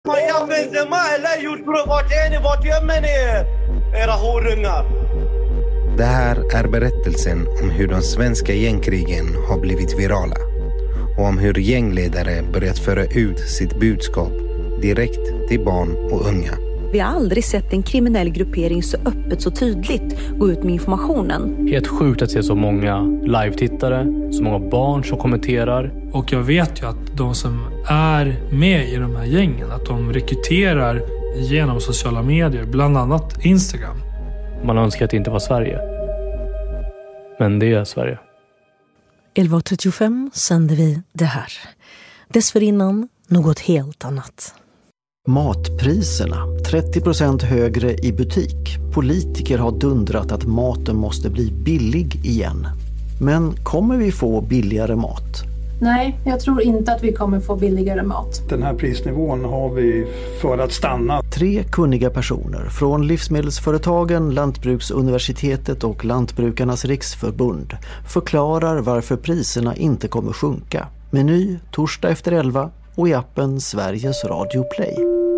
Vart gömmer ni er? Era horungar. Det här är berättelsen om hur de svenska gängkrigen har blivit virala och om hur gängledare börjat föra ut sitt budskap direkt till barn och unga. Vi har aldrig sett en kriminell gruppering så öppet, så tydligt gå ut med informationen. Helt sjukt att se så många live-tittare, så många barn som kommenterar. Och jag vet ju att de som är med i de här gängen, att de rekryterar genom sociala medier, bland annat Instagram. Man önskar att det inte var Sverige. Men det är Sverige. 11.35 sände vi det här. Dessförinnan något helt annat. Matpriserna 30% högre i butik. Politiker har dundrat att maten måste bli billig igen. Men kommer vi få billigare mat? Nej, jag tror inte att vi kommer få billigare mat. Den här prisnivån har vi för att stanna. 3 kunniga personer från livsmedelsföretagen, Lantbruksuniversitetet och Lantbrukarnas riksförbund förklarar varför priserna inte kommer sjunka. Meny torsdag efter 11 och i appen Sveriges Radio Play.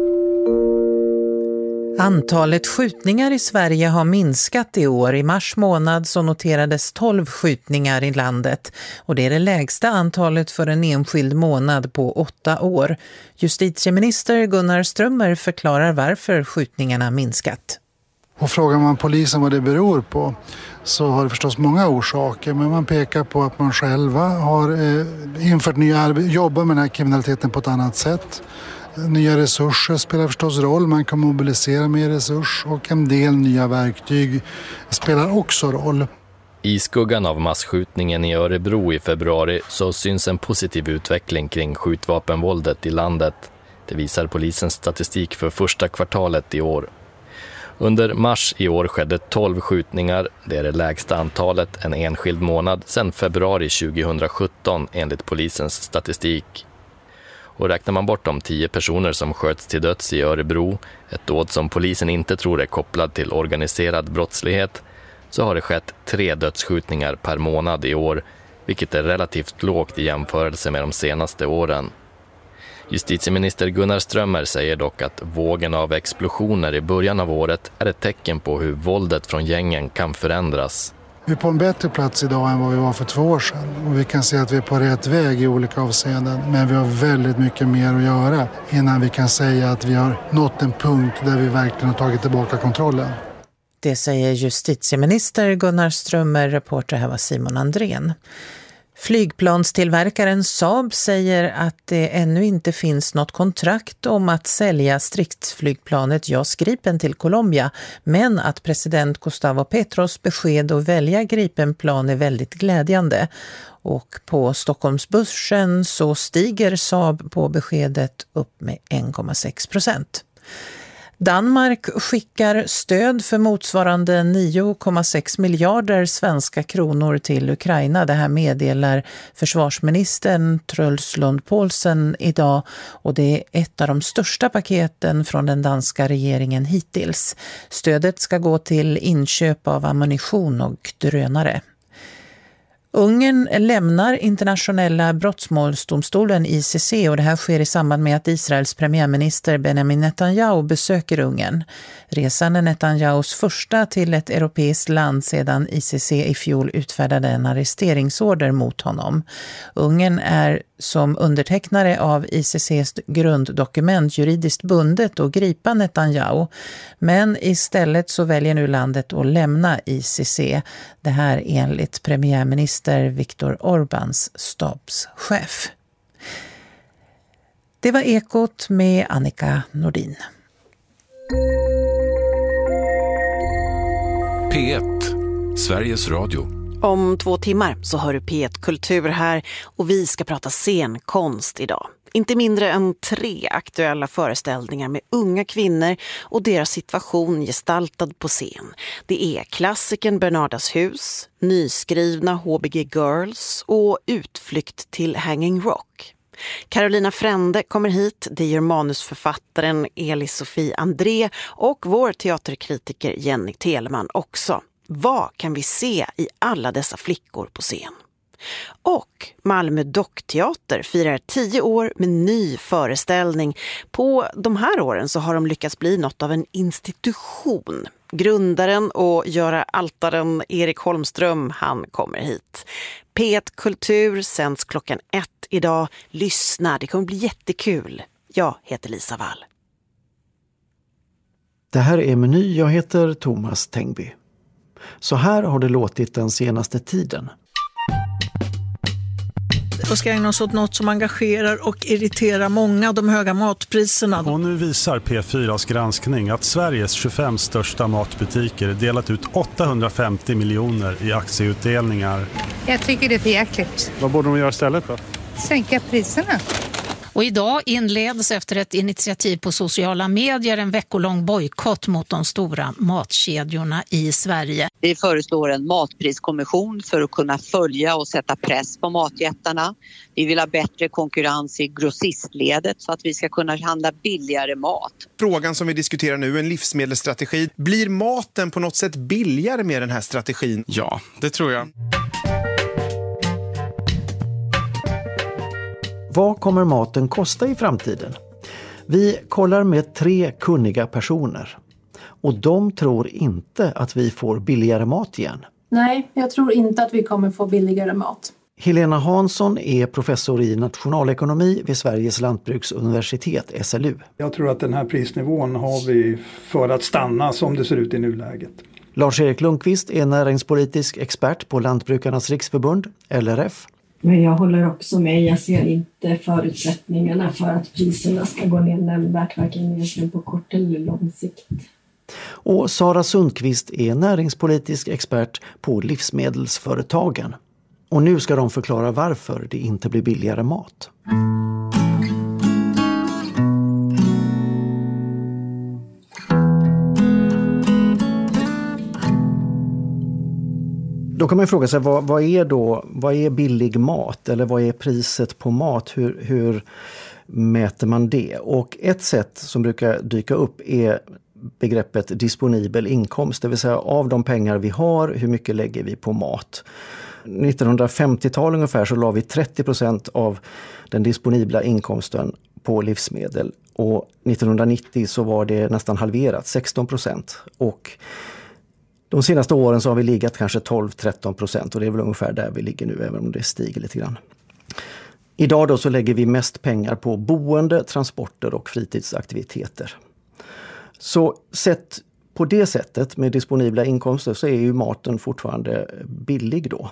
Antalet skjutningar i Sverige har minskat i år. I mars månad så noterades 12 skjutningar i landet. Och det är det lägsta antalet för en enskild månad på 8 år. Justitieminister Gunnar Strömmer förklarar varför skjutningarna minskat. Och frågar man polisen vad det beror på så har det förstås många orsaker. Men man pekar på att man själva har infört nya jobbar med den här kriminaliteten på ett annat sätt. Nya resurser spelar förstås roll, man kan mobilisera mer resurs och en del nya verktyg spelar också roll. I skuggan av massskjutningen i Örebro i februari så syns en positiv utveckling kring skjutvapenvåldet i landet. Det visar polisens statistik för första kvartalet i år. Under mars i år skedde 12 skjutningar, det är det lägsta antalet en enskild månad sedan februari 2017 enligt polisens statistik. Och räknar man bort de 10 personer som sköts till döds i Örebro, ett dåd som polisen inte tror är kopplad till organiserad brottslighet, så har det skett 3 dödsskjutningar per månad i år, vilket är relativt lågt i jämförelse med de senaste åren. Justitieminister Gunnar Strömmer säger dock att vågen av explosioner i början av året är ett tecken på hur våldet från gängen kan förändras. Vi är på en bättre plats idag än vad vi var för 2 år sedan. Och vi kan se att vi är på rätt väg i olika avseenden. Men vi har väldigt mycket mer att göra innan vi kan säga att vi har nått en punkt där vi verkligen har tagit tillbaka kontrollen. Det säger justitieminister Gunnar Strömmer, reporter här var Simon Andrén. Flygplanstillverkaren Saab säger att det ännu inte finns något kontrakt om att sälja stridsflygplanet JAS Gripen till Colombia, men att president Gustavo Petros besked att välja Gripenplan är väldigt glädjande. Och på Stockholmsbörsen så stiger Saab på beskedet upp med 1,6%. Danmark skickar stöd för motsvarande 9,6 miljarder svenska kronor till Ukraina. Det här meddelar försvarsministern Truls Lund Poulsen idag och det är ett av de största paketen från den danska regeringen hittills. Stödet ska gå till inköp av ammunition och drönare. Ungern lämnar internationella brottmålsdomstolen ICC och det här sker i samband med att Israels premiärminister Benjamin Netanyahu besöker Ungern. Resan är Netanyahus första till ett europeiskt land sedan ICC i fjol utfärdade en arresteringsorder mot honom. Ungern är som undertecknare av ICCs grunddokument juridiskt bundet att gripa Netanyahu. Men istället så väljer nu landet att lämna ICC. Det här enligt premiärminister Viktor Orbáns stabschef. Det var Ekot med Annika Nordin. P1, Sveriges Radio. Om 2 timmar så hör du P1 Kultur här och vi ska prata scenkonst idag. Inte mindre än 3 aktuella föreställningar med unga kvinnor och deras situation gestaltad på scen. Det är klassikern Bernardas hus, nyskrivna HBG Girls och utflykt till Hanging Rock. Carolina Frände kommer hit, det gör manusförfattaren Elis-Sofie André och vår teaterkritiker Jenny Telemann också. Vad kan vi se i alla dessa flickor på scen? Och Malmö Dockteater firar 10 år med ny föreställning. På de här åren så har de lyckats bli något av en institution. Grundaren och göra altaren Erik Holmström, han kommer hit. P1 Kultur sänds 1:00 idag. Lyssna, det kommer bli jättekul. Jag heter Lisa Wall. Det här är Meny, jag heter Thomas Tengby. Så här har det låtit den senaste tiden. Och ska ägna oss åt något som engagerar och irriterar många, de höga matpriserna. Och nu visar P4s granskning att Sveriges 25 största matbutiker delat ut 850 miljoner i aktieutdelningar. Jag tycker det är för jäkligt. Vad borde de göra istället då? Sänka priserna. Och idag inleds efter ett initiativ på sociala medier en veckolång bojkott mot de stora matkedjorna i Sverige. Vi föreslår en matpriskommission för att kunna följa och sätta press på matjättarna. Vi vill ha bättre konkurrens i grossistledet så att vi ska kunna handla billigare mat. Frågan som vi diskuterar nu, en livsmedelsstrategi. Blir maten på något sätt billigare med den här strategin? Ja, det tror jag. Vad kommer maten kosta i framtiden? Vi kollar med 3 kunniga personer. Och de tror inte att vi får billigare mat igen. Nej, jag tror inte att vi kommer få billigare mat. Helena Hansson är professor i nationalekonomi vid Sveriges lantbruksuniversitet, SLU. Jag tror att den här prisnivån har vi för att stanna som det ser ut i nuläget. Lars-Erik Lundqvist är näringspolitisk expert på Lantbrukarnas riksförbund, LRF. Men jag håller också med, jag ser inte förutsättningarna för att priserna ska gå ner nämnvärt, varken egentligen på kort eller lång sikt. Och Sara Sundqvist är näringspolitisk expert på livsmedelsföretagen. Och nu ska de förklara varför det inte blir billigare mat. Då kan man fråga sig, vad är billig mat eller vad är priset på mat? Hur mäter man det? Och ett sätt som brukar dyka upp är begreppet disponibel inkomst. Det vill säga av de pengar vi har, hur mycket lägger vi på mat? 1950-tal ungefär så la vi 30% av den disponibla inkomsten på livsmedel. Och 1990 så var det nästan halverat, 16%. Och de senaste åren så har vi legat kanske 12-13% och det är väl ungefär där vi ligger nu, även om det stiger lite grann. Idag då så lägger vi mest pengar på boende, transporter och fritidsaktiviteter. Så sett på det sättet med disponibla inkomster så är ju maten fortfarande billig då.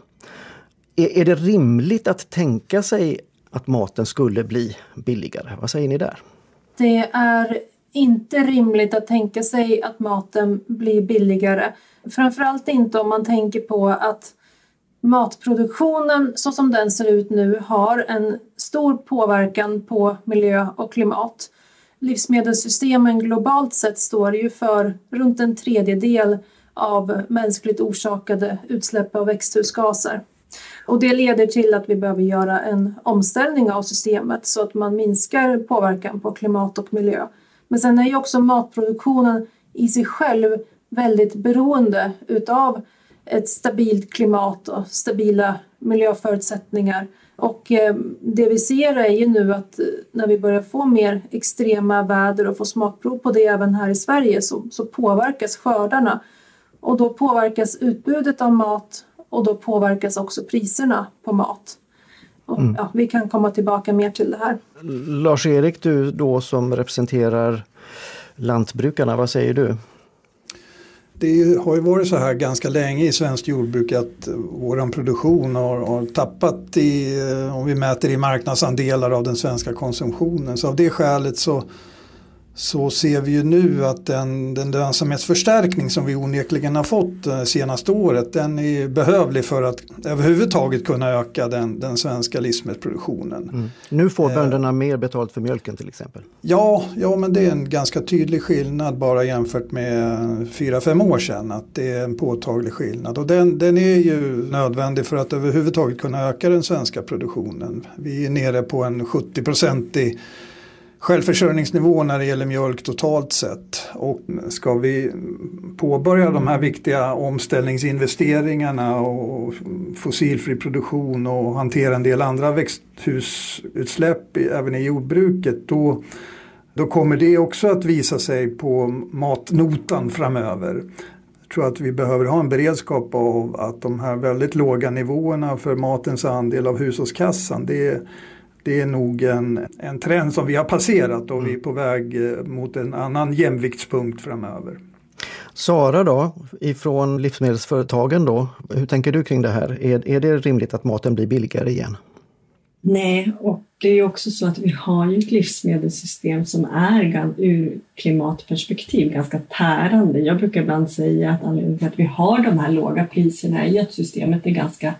Är det rimligt att tänka sig att maten skulle bli billigare? Vad säger ni där? Det är inte rimligt att tänka sig att maten blir billigare. Framförallt inte om man tänker på att matproduktionen så som den ser ut nu har en stor påverkan på miljö och klimat. Livsmedelssystemen globalt sett står ju för runt 1/3 av mänskligt orsakade utsläpp av växthusgaser. Och det leder till att vi behöver göra en omställning av systemet så att man minskar påverkan på klimat och miljö. Men sen är ju också matproduktionen i sig själv väldigt beroende utav ett stabilt klimat och stabila miljöförutsättningar. Och det vi ser är ju nu att när vi börjar få mer extrema väder och få smakprov på det även här i Sverige så påverkas skördarna. Och då påverkas utbudet av mat och då påverkas också priserna på mat. Och, vi kan komma tillbaka mer till det här. Lars-Erik, du då som representerar lantbrukarna, vad säger du? Det har ju varit så här ganska länge i svenskt jordbruk att vår produktion har tappat om vi mäter i marknadsandelar av den svenska konsumtionen. Så av det skälet så ser vi ju nu att den lönsamhetsförstärkning som vi onekligen har fått senaste året, den är behövlig för att överhuvudtaget kunna öka den svenska livsmedelsproduktionen. Nu får bönderna mer betalt för mjölken till exempel. Ja, men det är en ganska tydlig skillnad bara jämfört med 4-5 år sedan, att det är en påtaglig skillnad. Och den är ju nödvändig för att överhuvudtaget kunna öka den svenska produktionen. Vi är nere på en 70% självförsörjningsnivå när det gäller mjölk totalt sett. Och ska vi påbörja de här viktiga omställningsinvesteringarna och fossilfri produktion och hantera en del andra växthusutsläpp även i jordbruket, då kommer det också att visa sig på matnotan framöver. Jag tror att vi behöver ha en beredskap av att de här väldigt låga nivåerna för matens andel av hushållskassan, det är nog en trend som vi har passerat och vi är på väg mot en annan jämviktspunkt framöver. Sara då, ifrån livsmedelsföretagen då, hur tänker du kring det här? Är det rimligt att maten blir billigare igen? Nej, och det är ju också så att vi har ju ett livsmedelssystem som är ur klimatperspektiv ganska tärande. Jag brukar ibland säga att anledningen till att vi har de här låga priserna är att systemet är ganska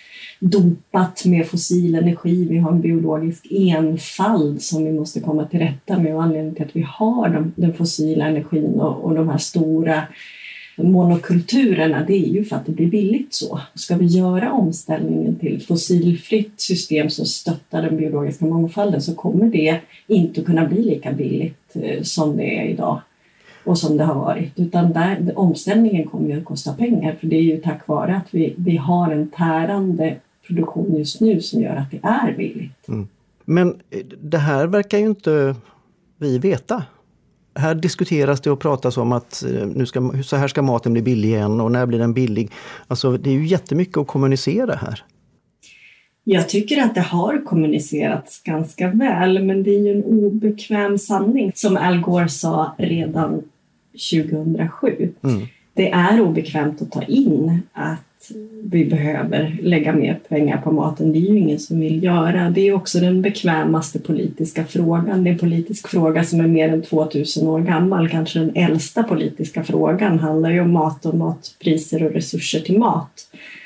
dopat med fossil energi. Vi har en biologisk enfald som vi måste komma till rätta med, och anledningen till att vi har den fossila energin och de här stora monokulturerna, det är ju för att det blir billigt så. Ska vi göra omställningen till fossilfritt system som stöttar den biologiska mångfalden, så kommer det inte att kunna bli lika billigt som det är idag och som det har varit. Utan omställningen kommer ju att kosta pengar, för det är ju tack vare att vi har en tärande produktion just nu som gör att det är billigt. Mm. Men det här verkar ju inte vi veta. Här diskuteras det och pratas om att så här ska maten bli billig igen och när blir den billig. Alltså det är ju jättemycket att kommunicera här. Jag tycker att det har kommunicerats ganska väl, men det är ju en obekväm sanning som Al Gore sa redan 2007. Mm. Det är obekvämt att ta in att vi behöver lägga mer pengar på maten. Det är ju ingen som vill göra. Det är också den bekvämaste politiska frågan. Det är en politisk fråga som är mer än 2000 år gammal. Kanske den äldsta politiska frågan handlar ju om mat och matpriser och resurser till mat.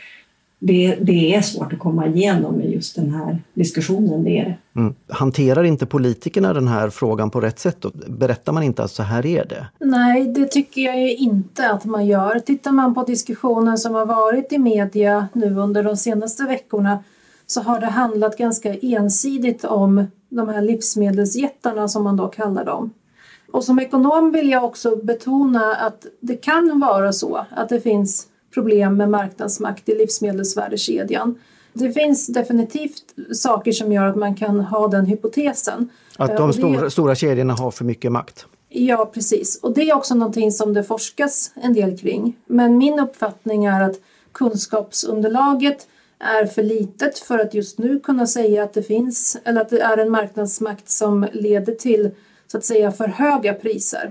Det är svårt att komma igenom med just den här diskussionen. Det är det. Mm. Hanterar inte politikerna den här frågan på rätt sätt? Berättar man inte att så här är det? Nej, det tycker jag ju inte att man gör. Tittar man på diskussionen som har varit i media nu under de senaste veckorna, så har det handlat ganska ensidigt om de här livsmedelsjättarna som man då kallar dem. Och som ekonom vill jag också betona att det kan vara så att det finns problem med marknadsmakt i livsmedelsvärdekedjan. Det finns definitivt saker som gör att man kan ha den hypotesen. Att de stora kedjorna har för mycket makt? Ja, precis. Och det är också någonting som det forskas en del kring. Men min uppfattning är att kunskapsunderlaget är för litet för att just nu kunna säga att det finns, eller att det är en marknadsmakt som leder till, så att säga, för höga priser.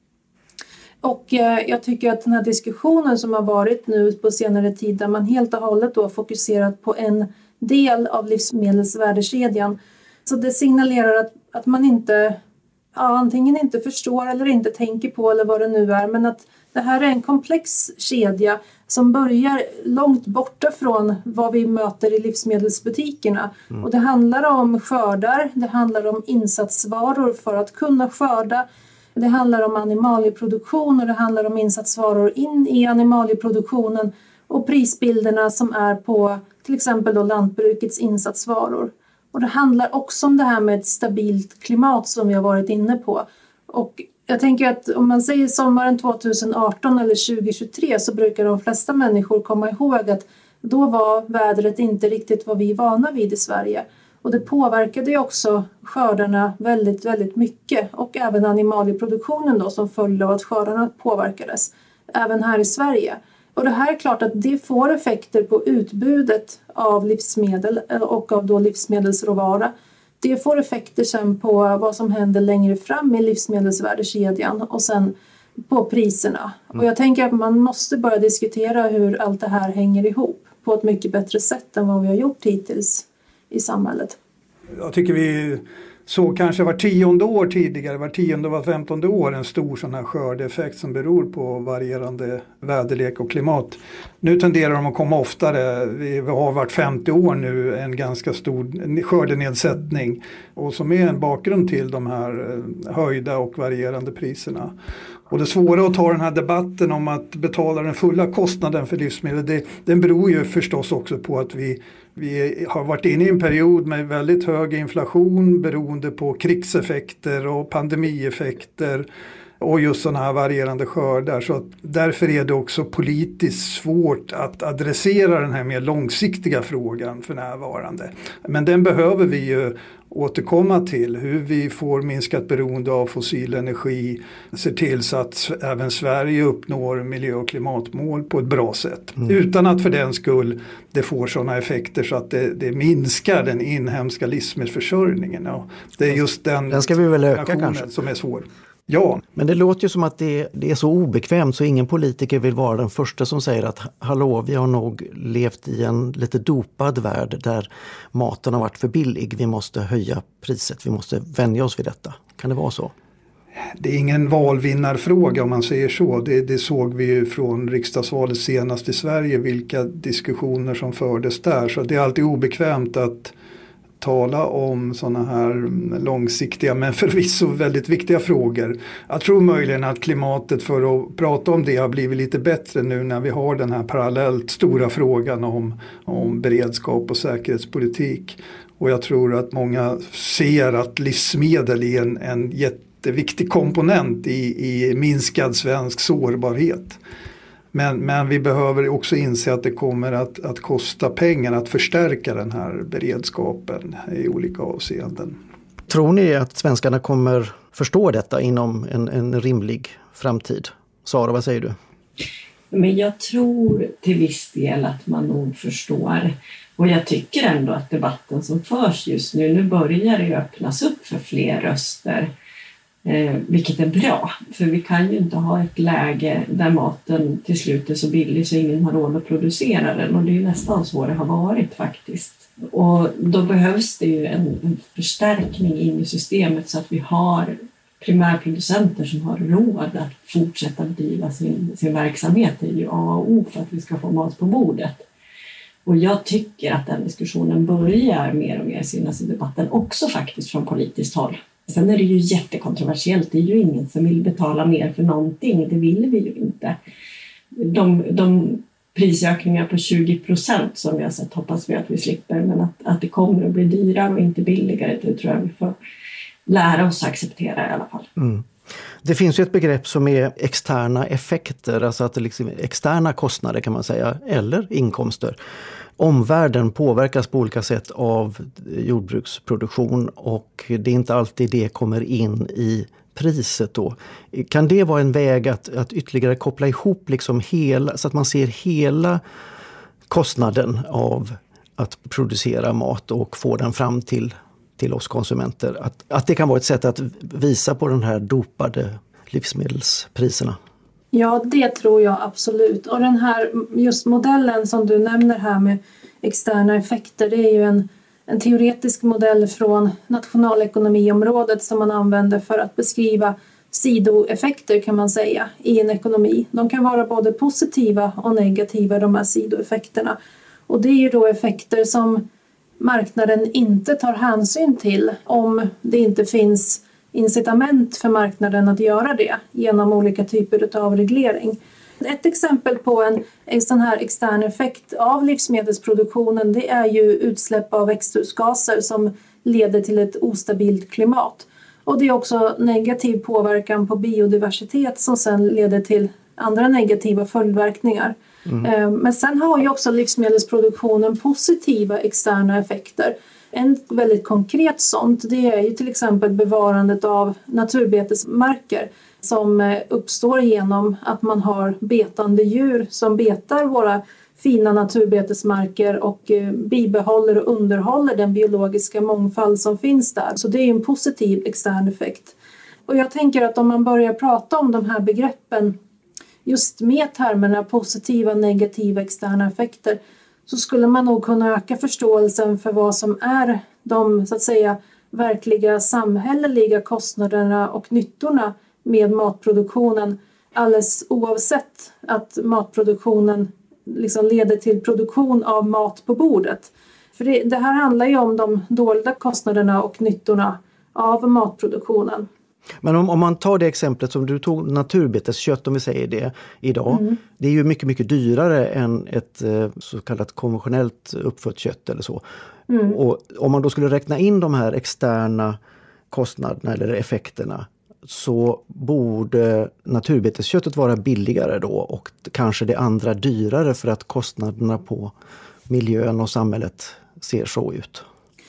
Och jag tycker att den här diskussionen som har varit nu på senare tid, där man helt och hållet då fokuserat på en del av livsmedelsvärdekedjan, så det signalerar att man inte, antingen inte förstår eller inte tänker på, eller vad det nu är, men att det här är en komplex kedja som börjar långt borta från vad vi möter i livsmedelsbutikerna. Mm. Och det handlar om skördar, det handlar om insatsvaror för att kunna skörda. Det handlar om animalieproduktion och det handlar om insatsvaror in i animalieproduktionen och prisbilderna som är på till exempel då lantbrukets insatsvaror. Och det handlar också om det här med ett stabilt klimat som vi har varit inne på. Och jag tänker att om man säger sommaren 2018 eller 2023, så brukar de flesta människor komma ihåg att då var vädret inte riktigt vad vi är vana vid i Sverige. Och det påverkade ju också skördarna väldigt, väldigt mycket. Och även animalieproduktionen då, som följde av att skördarna påverkades. Även här i Sverige. Och det här är klart att det får effekter på utbudet av livsmedel och av då livsmedelsråvara. Det får effekter sen på vad som händer längre fram i livsmedelsvärdekedjan och sen på priserna. Och jag tänker att man måste börja diskutera hur allt det här hänger ihop på ett mycket bättre sätt än vad vi har gjort hittills i samhället. Jag tycker vi såg kanske var 10:e år tidigare, var 10:e och var 15:e år en stor sån här skördeeffekt som beror på varierande väderlek och klimat. Nu tenderar de att komma oftare. Vi har varit 50 år nu en ganska stor skördenedsättning och som är en bakgrund till de här höjda och varierande priserna. Och det svåra att ta den här debatten om att betala den fulla kostnaden för livsmedel, den beror ju förstås också på att vi Vi har varit inne i en period med väldigt hög inflation beroende på krigseffekter och pandemieffekter och just sådana här varierande skördar. Så att därför är det också politiskt svårt att adressera den här mer långsiktiga frågan för närvarande. Men den behöver vi ju återkomma till, hur vi får minskat beroende av fossil energi, ser till så att även Sverige uppnår miljö- och klimatmål på ett bra sätt. Utan att för den skull det får sådana effekter så att det minskar den inhemska livsmedelsförsörjningen. Ja, det är just den ska vi väl öka kanske som är svår. Ja. Men det låter ju som att det är så obekvämt så ingen politiker vill vara den första som säger att hallå, vi har nog levt i en lite dopad värld där maten har varit för billig. Vi måste höja priset, vi måste vänja oss vid detta. Kan det vara så? Det är ingen valvinnarfråga om man säger så. Det såg vi ju från riksdagsvalet senast i Sverige, vilka diskussioner som fördes där. Så det är alltid obekvämt att tala om sådana här långsiktiga men förvisso väldigt viktiga frågor. Jag tror möjligen att klimatet för att prata om det har blivit lite bättre nu när vi har den här parallellt stora frågan om beredskap och säkerhetspolitik. Och jag tror att många ser att livsmedel är en jätteviktig komponent i minskad svensk sårbarhet. Men vi behöver också inse att det kommer att kosta pengar att förstärka den här beredskapen i olika avseenden. Tror ni att svenskarna kommer förstå detta inom en rimlig framtid? Sara, vad säger du? Men jag tror till viss del att man nog förstår. Och jag tycker ändå att debatten som förs just nu börjar det öppnas upp för fler röster. Vilket är bra, för vi kan ju inte ha ett läge där maten till slut är så billig så ingen har råd att producera den, och det är ju nästan så det har varit faktiskt. Och då behövs det ju en förstärkning in i systemet så att vi har primärproducenter som har råd att fortsätta bedriva sin verksamhet. Det är ju A och O för att vi ska få mat på bordet. Och jag tycker att den diskussionen börjar mer och mer synas i debatten också faktiskt från politiskt håll. Sen är det ju jättekontroversiellt. Det är ju ingen som vill betala mer för någonting. Det vill vi ju inte. De prisökningar på 20% som vi har sett hoppas vi att vi slipper. Men att det kommer att bli dyrare och inte billigare, det tror jag vi får lära oss acceptera i alla fall. Mm. Det finns ju ett begrepp som är externa effekter. Alltså att det liksom externa kostnader kan man säga. Eller inkomster. Omvärlden påverkas på olika sätt av jordbruksproduktion och det är inte alltid det kommer in i priset då. Kan det vara en väg att ytterligare koppla ihop liksom hela, så att man ser hela kostnaden av att producera mat och få den fram till oss konsumenter? Att det kan vara ett sätt att visa på den här dopade livsmedelspriserna? Ja, det tror jag absolut. Och den här just modellen som du nämner här med externa effekter, det är ju en teoretisk modell från nationalekonomiområdet som man använder för att beskriva sidoeffekter kan man säga i en ekonomi. De kan vara både positiva och negativa, de här sidoeffekterna. Och det är ju då effekter som marknaden inte tar hänsyn till om det inte finns incitament för marknaden att göra det genom olika typer av reglering. Ett exempel på en sån här extern effekt av livsmedelsproduktionen, det är ju utsläpp av växthusgaser som leder till ett ostabilt klimat. Och det är också negativ påverkan på biodiversitet som sen leder till andra negativa följdverkningar. Men sen har ju också livsmedelsproduktionen positiva externa effekter. En väldigt konkret sånt, det är ju till exempel bevarandet av naturbetesmarker som uppstår genom att man har betande djur som betar våra fina naturbetesmarker och bibehåller och underhåller den biologiska mångfald som finns där. Så det är en positiv extern effekt. Och jag tänker att om man börjar prata om de här begreppen just med termerna positiva, negativa, externa effekter, så skulle man nog kunna öka förståelsen för vad som är de så att säga verkliga samhälleliga kostnaderna och nyttorna med matproduktionen, alldeles oavsett att matproduktionen liksom leder till produktion av mat på bordet. För det här handlar ju om de dolda kostnaderna och nyttorna av matproduktionen. Men om man tar det exemplet som du tog, naturbeteskött, om vi säger det idag. Det är ju mycket, mycket dyrare än ett så kallat konventionellt uppfött kött eller så. Och om man då skulle räkna in de här externa kostnaderna eller effekterna, så borde naturbetesköttet vara billigare då och kanske det andra dyrare för att kostnaderna på miljön och samhället ser så ut.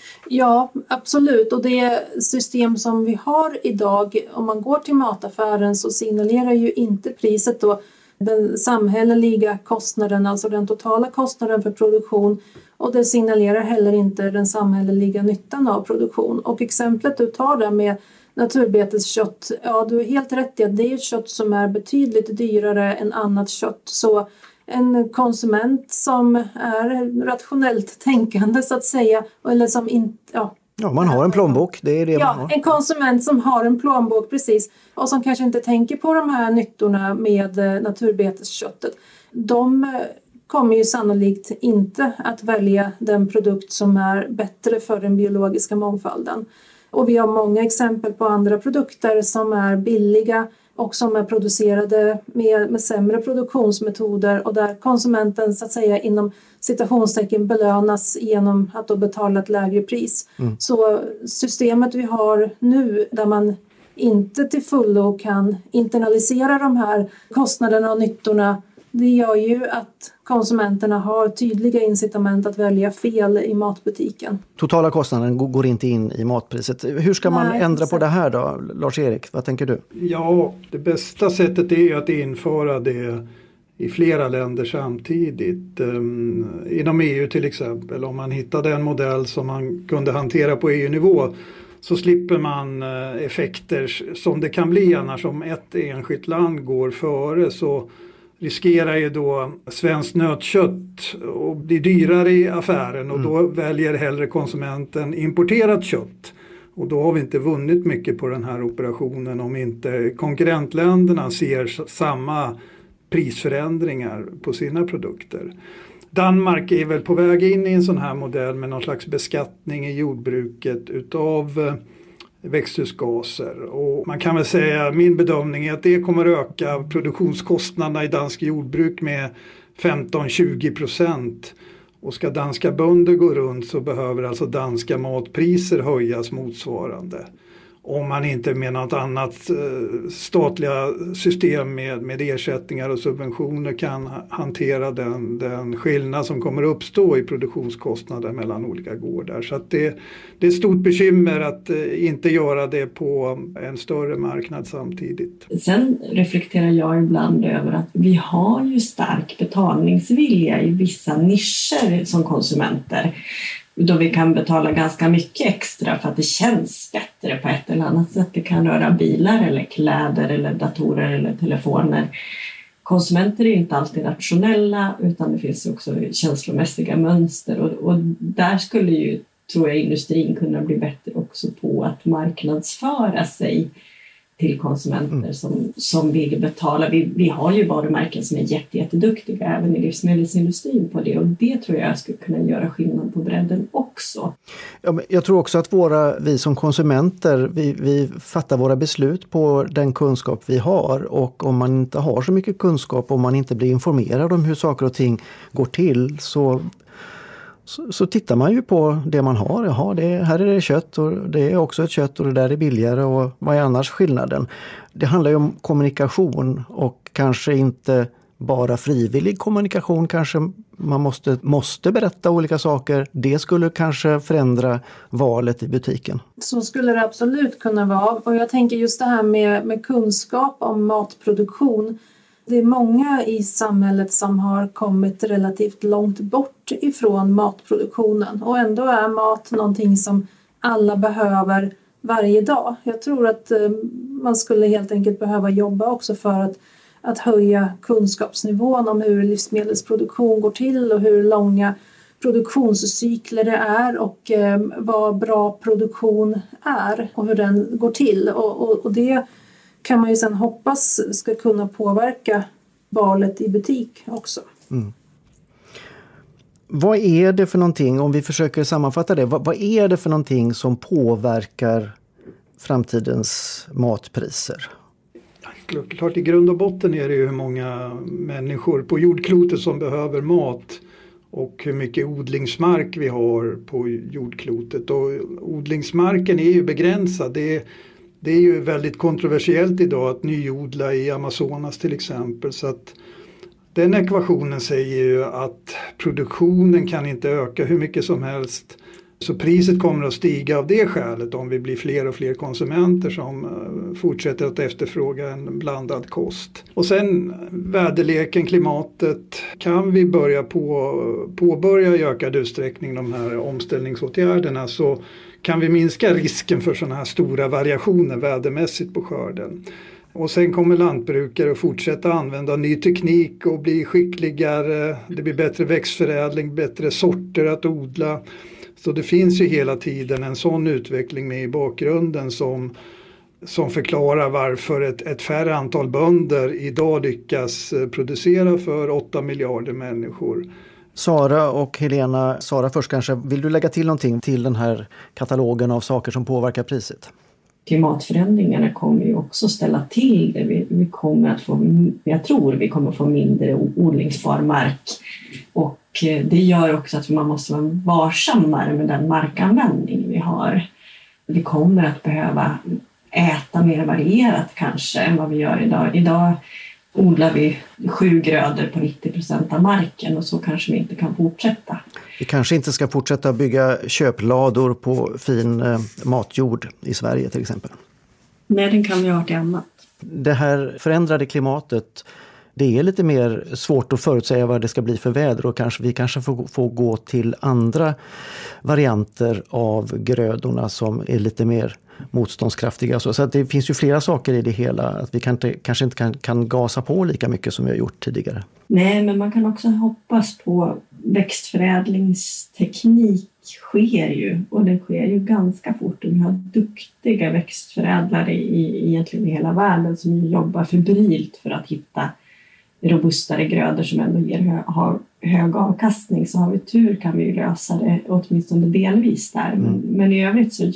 Ja, absolut. Och det system som vi har idag, om man går till mataffären så signalerar ju inte priset då den samhälleliga kostnaden, alltså den totala kostnaden för produktion, och det signalerar heller inte den samhälleliga nyttan av produktion. Och exemplet du tar där med naturbeteskött, ja, du är helt rätt i att det är ett kött som är betydligt dyrare än annat kött. Så en konsument som är rationellt tänkande så att säga, eller som inte... Ja, man har en plånbok, det är det man har. Ja, en konsument som har en plånbok, precis. Och som kanske inte tänker på de här nyttorna med naturbetesköttet. De kommer ju sannolikt inte att välja den produkt som är bättre för den biologiska mångfalden. Och vi har många exempel på andra produkter som är billiga och som är producerade med sämre produktionsmetoder och där konsumenten så att säga inom citationstecken belönas genom att då betala ett lägre pris. Så systemet vi har nu där man inte till fullo kan internalisera de här kostnaderna och nyttorna, det gör ju att konsumenterna har tydliga incitament att välja fel i matbutiken. Totala kostnaden går inte in i matpriset. Hur ska man ändra på det här då, Lars-Erik? Vad tänker du? Ja, det bästa sättet är ju att införa det i flera länder samtidigt. Inom EU till exempel, om man hittade en modell som man kunde hantera på EU-nivå så slipper man effekter som det kan bli annars om ett enskilt land går före, så riskerar ju då svenskt nötkött och bli dyrare i affären och då väljer hellre konsumenten importerat kött. Och då har vi inte vunnit mycket på den här operationen om inte konkurrentländerna ser samma prisförändringar på sina produkter. Danmark är väl på väg in i en sån här modell med någon slags beskattning i jordbruket utav växthusgaser, och man kan väl säga, min bedömning är att det kommer öka produktionskostnaderna i dansk jordbruk med 15-20%, och ska danska bönder gå runt så behöver alltså danska matpriser höjas motsvarande. Om man inte med något annat statliga system med ersättningar och subventioner kan hantera den skillnad som kommer uppstå i produktionskostnader mellan olika gårdar. Så att det är ett stort bekymmer att inte göra det på en större marknad samtidigt. Sen reflekterar jag ibland över att vi har ju stark betalningsvilja i vissa nischer som konsumenter. Då vi kan betala ganska mycket extra för att det känns bättre på ett eller annat sätt. Det kan röra bilar eller kläder eller datorer eller telefoner. Konsumenter är inte alltid rationella, utan det finns också känslomässiga mönster. Och där skulle ju, tror jag, industrin kunna bli bättre också på att marknadsföra sig till konsumenter som vill betala. Vi har ju varumärken som är jätteduktiga även i livsmedelsindustrin på det, och det tror jag skulle kunna göra skillnad på bredden också. Ja, men jag tror också att vi som konsumenter, vi fattar våra beslut på den kunskap vi har, och om man inte har så mycket kunskap, om man inte blir informerad om hur saker och ting går till, så tittar man ju på det man har. Jaha, här är det kött och det är också ett kött och det där är billigare, och vad är annars skillnaden? Det handlar ju om kommunikation, och kanske inte bara frivillig kommunikation. Kanske man måste berätta olika saker. Det skulle kanske förändra valet i butiken. Så skulle det absolut kunna vara. Och jag tänker just det här med kunskap om matproduktion. Det är många i samhället som har kommit relativt långt bort ifrån matproduktionen. Och ändå är mat någonting som alla behöver varje dag. Jag tror att man skulle helt enkelt behöva jobba också för att höja kunskapsnivån om hur livsmedelsproduktion går till och hur långa produktionscykler det är och vad bra produktion är och hur den går till. Och det kan man ju sedan hoppas ska kunna påverka valet i butik också. Mm. Vad är det för någonting, om vi försöker sammanfatta det, vad är det för någonting som påverkar framtidens matpriser? Klart i grund och botten är det ju hur många människor på jordklotet som behöver mat och hur mycket odlingsmark vi har på jordklotet. Och odlingsmarken är ju begränsad. Det är ju väldigt kontroversiellt idag att nyodla i Amazonas till exempel. Så att den ekvationen säger ju att produktionen kan inte öka hur mycket som helst. Så priset kommer att stiga av det skälet om vi blir fler och fler konsumenter som fortsätter att efterfråga en blandad kost. Och sen väderleken, klimatet. Kan vi påbörja i ökad utsträckning de här omställningsåtgärderna så kan vi minska risken för sådana här stora variationer vädermässigt på skörden. Och sen kommer lantbrukare att fortsätta använda ny teknik och bli skickligare. Det blir bättre växtförädling, bättre sorter att odla. Så det finns ju hela tiden en sån utveckling med i bakgrunden som förklarar varför ett färre antal bönder idag lyckas producera för 8 miljarder människor. Sara och Helena, Sara först kanske, vill du lägga till någonting till den här katalogen av saker som påverkar priset? Klimatförändringarna kommer ju också ställa till det. Vi kommer att jag tror vi kommer att få mindre odlingsbar mark. Och det gör också att man måste vara varsammare med den markanvändning vi har. Vi kommer att behöva äta mer varierat kanske än vad vi gör idag. Idag odlar vi 7 grödor på 90% av marken och så kanske vi inte kan fortsätta. Vi kanske inte ska fortsätta bygga köplador på fin matjord i Sverige till exempel. Nej, den kan vi ha till annat. Det här förändrade klimatet, det är lite mer svårt att förutsäga vad det ska bli för väder och vi kanske får gå till andra varianter av grödorna som är lite mer motståndskraftiga. Så att det finns ju flera saker i det hela, att vi kanske inte kan gasa på lika mycket som vi har gjort tidigare. Nej, men man kan också hoppas på växtförädlingsteknik sker ju, och det sker ju ganska fort. Vi har duktiga växtförädlare egentligen i hela världen som jobbar febrilt för att hitta robustare grödor som ändå har hög avkastning. Så har vi tur kan vi ju lösa det åtminstone delvis där. Men i övrigt så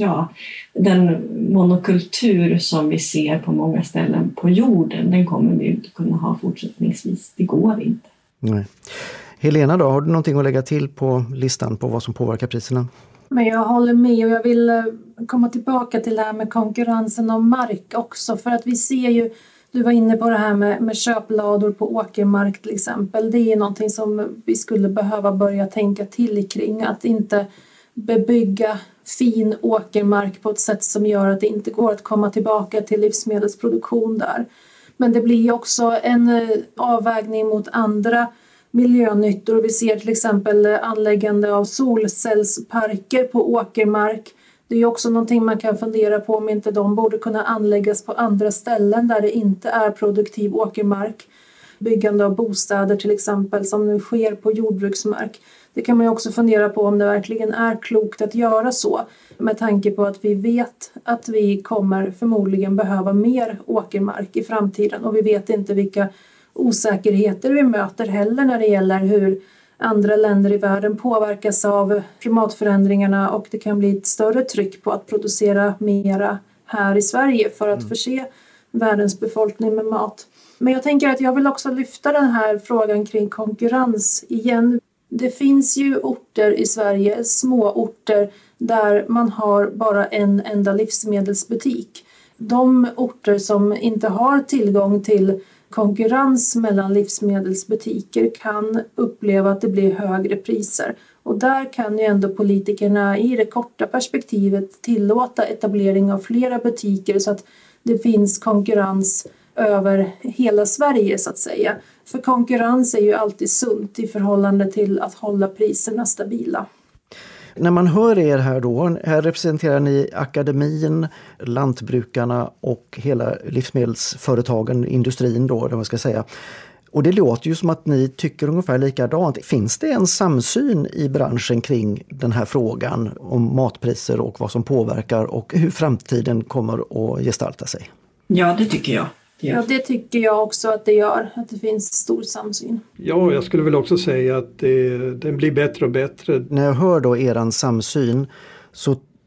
den monokultur som vi ser på många ställen på jorden, den kommer vi inte kunna ha fortsättningsvis. Det går inte. Nej. Helena då, har du någonting att lägga till på listan på vad som påverkar priserna? Men jag håller med och jag vill komma tillbaka till det här med konkurrensen om mark också. För att vi ser ju, du var inne på det här med köplador på åkermark till exempel. Det är någonting som vi skulle behöva börja tänka till kring. Att inte bebygga fin åkermark på ett sätt som gör att det inte går att komma tillbaka till livsmedelsproduktion där. Men det blir också en avvägning mot andra miljönyttor. Vi ser till exempel anläggande av solcellsparker på åkermark. Det är också någonting man kan fundera på om inte de borde kunna anläggas på andra ställen där det inte är produktiv åkermark. Byggande av bostäder till exempel som nu sker på jordbruksmark. Det kan man ju också fundera på om det verkligen är klokt att göra så. Med tanke på att vi vet att vi kommer förmodligen behöva mer åkermark i framtiden. Och vi vet inte vilka osäkerheter vi möter heller när det gäller hur andra länder i världen påverkas av klimatförändringarna, och det kan bli ett större tryck på att producera mera här i Sverige för att förse världens befolkning med mat. Men jag tänker att jag vill också lyfta den här frågan kring konkurrens igen. Det finns ju orter i Sverige, små orter, där man har bara en enda livsmedelsbutik. De orter som inte har tillgång till konkurrens mellan livsmedelsbutiker kan uppleva att det blir högre priser. Och där kan ju ändå politikerna i det korta perspektivet tillåta etablering av flera butiker så att det finns konkurrens över hela Sverige så att säga. För konkurrens är ju alltid sunt i förhållande till att hålla priserna stabila. När man hör er här då, här representerar ni akademin, lantbrukarna och hela livsmedelsföretagen, industrin då, det man ska säga. Och det låter ju som att ni tycker ungefär likadant. Finns det en samsyn i branschen kring den här frågan om matpriser och vad som påverkar och hur framtiden kommer att gestalta sig? Ja, det tycker jag. Ja, det tycker jag också att det gör, att det finns stor samsyn. Ja, jag skulle väl också säga att den blir bättre och bättre. När jag hör då eran samsyn så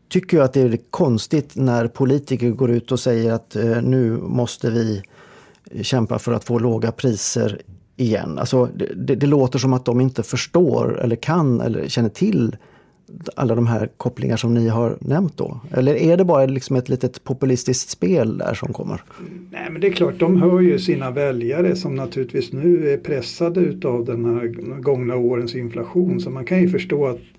tycker jag att det är konstigt när politiker går ut och säger att nu måste vi kämpa för att få låga priser igen. Alltså, det låter som att de inte förstår eller kan eller känner till alla de här kopplingar som ni har nämnt då. Eller är det bara liksom ett litet populistiskt spel där som kommer? Nej, men det är klart, de hör ju sina väljare som naturligtvis nu är pressade utav den här gångna årens inflation. Så man kan ju förstå att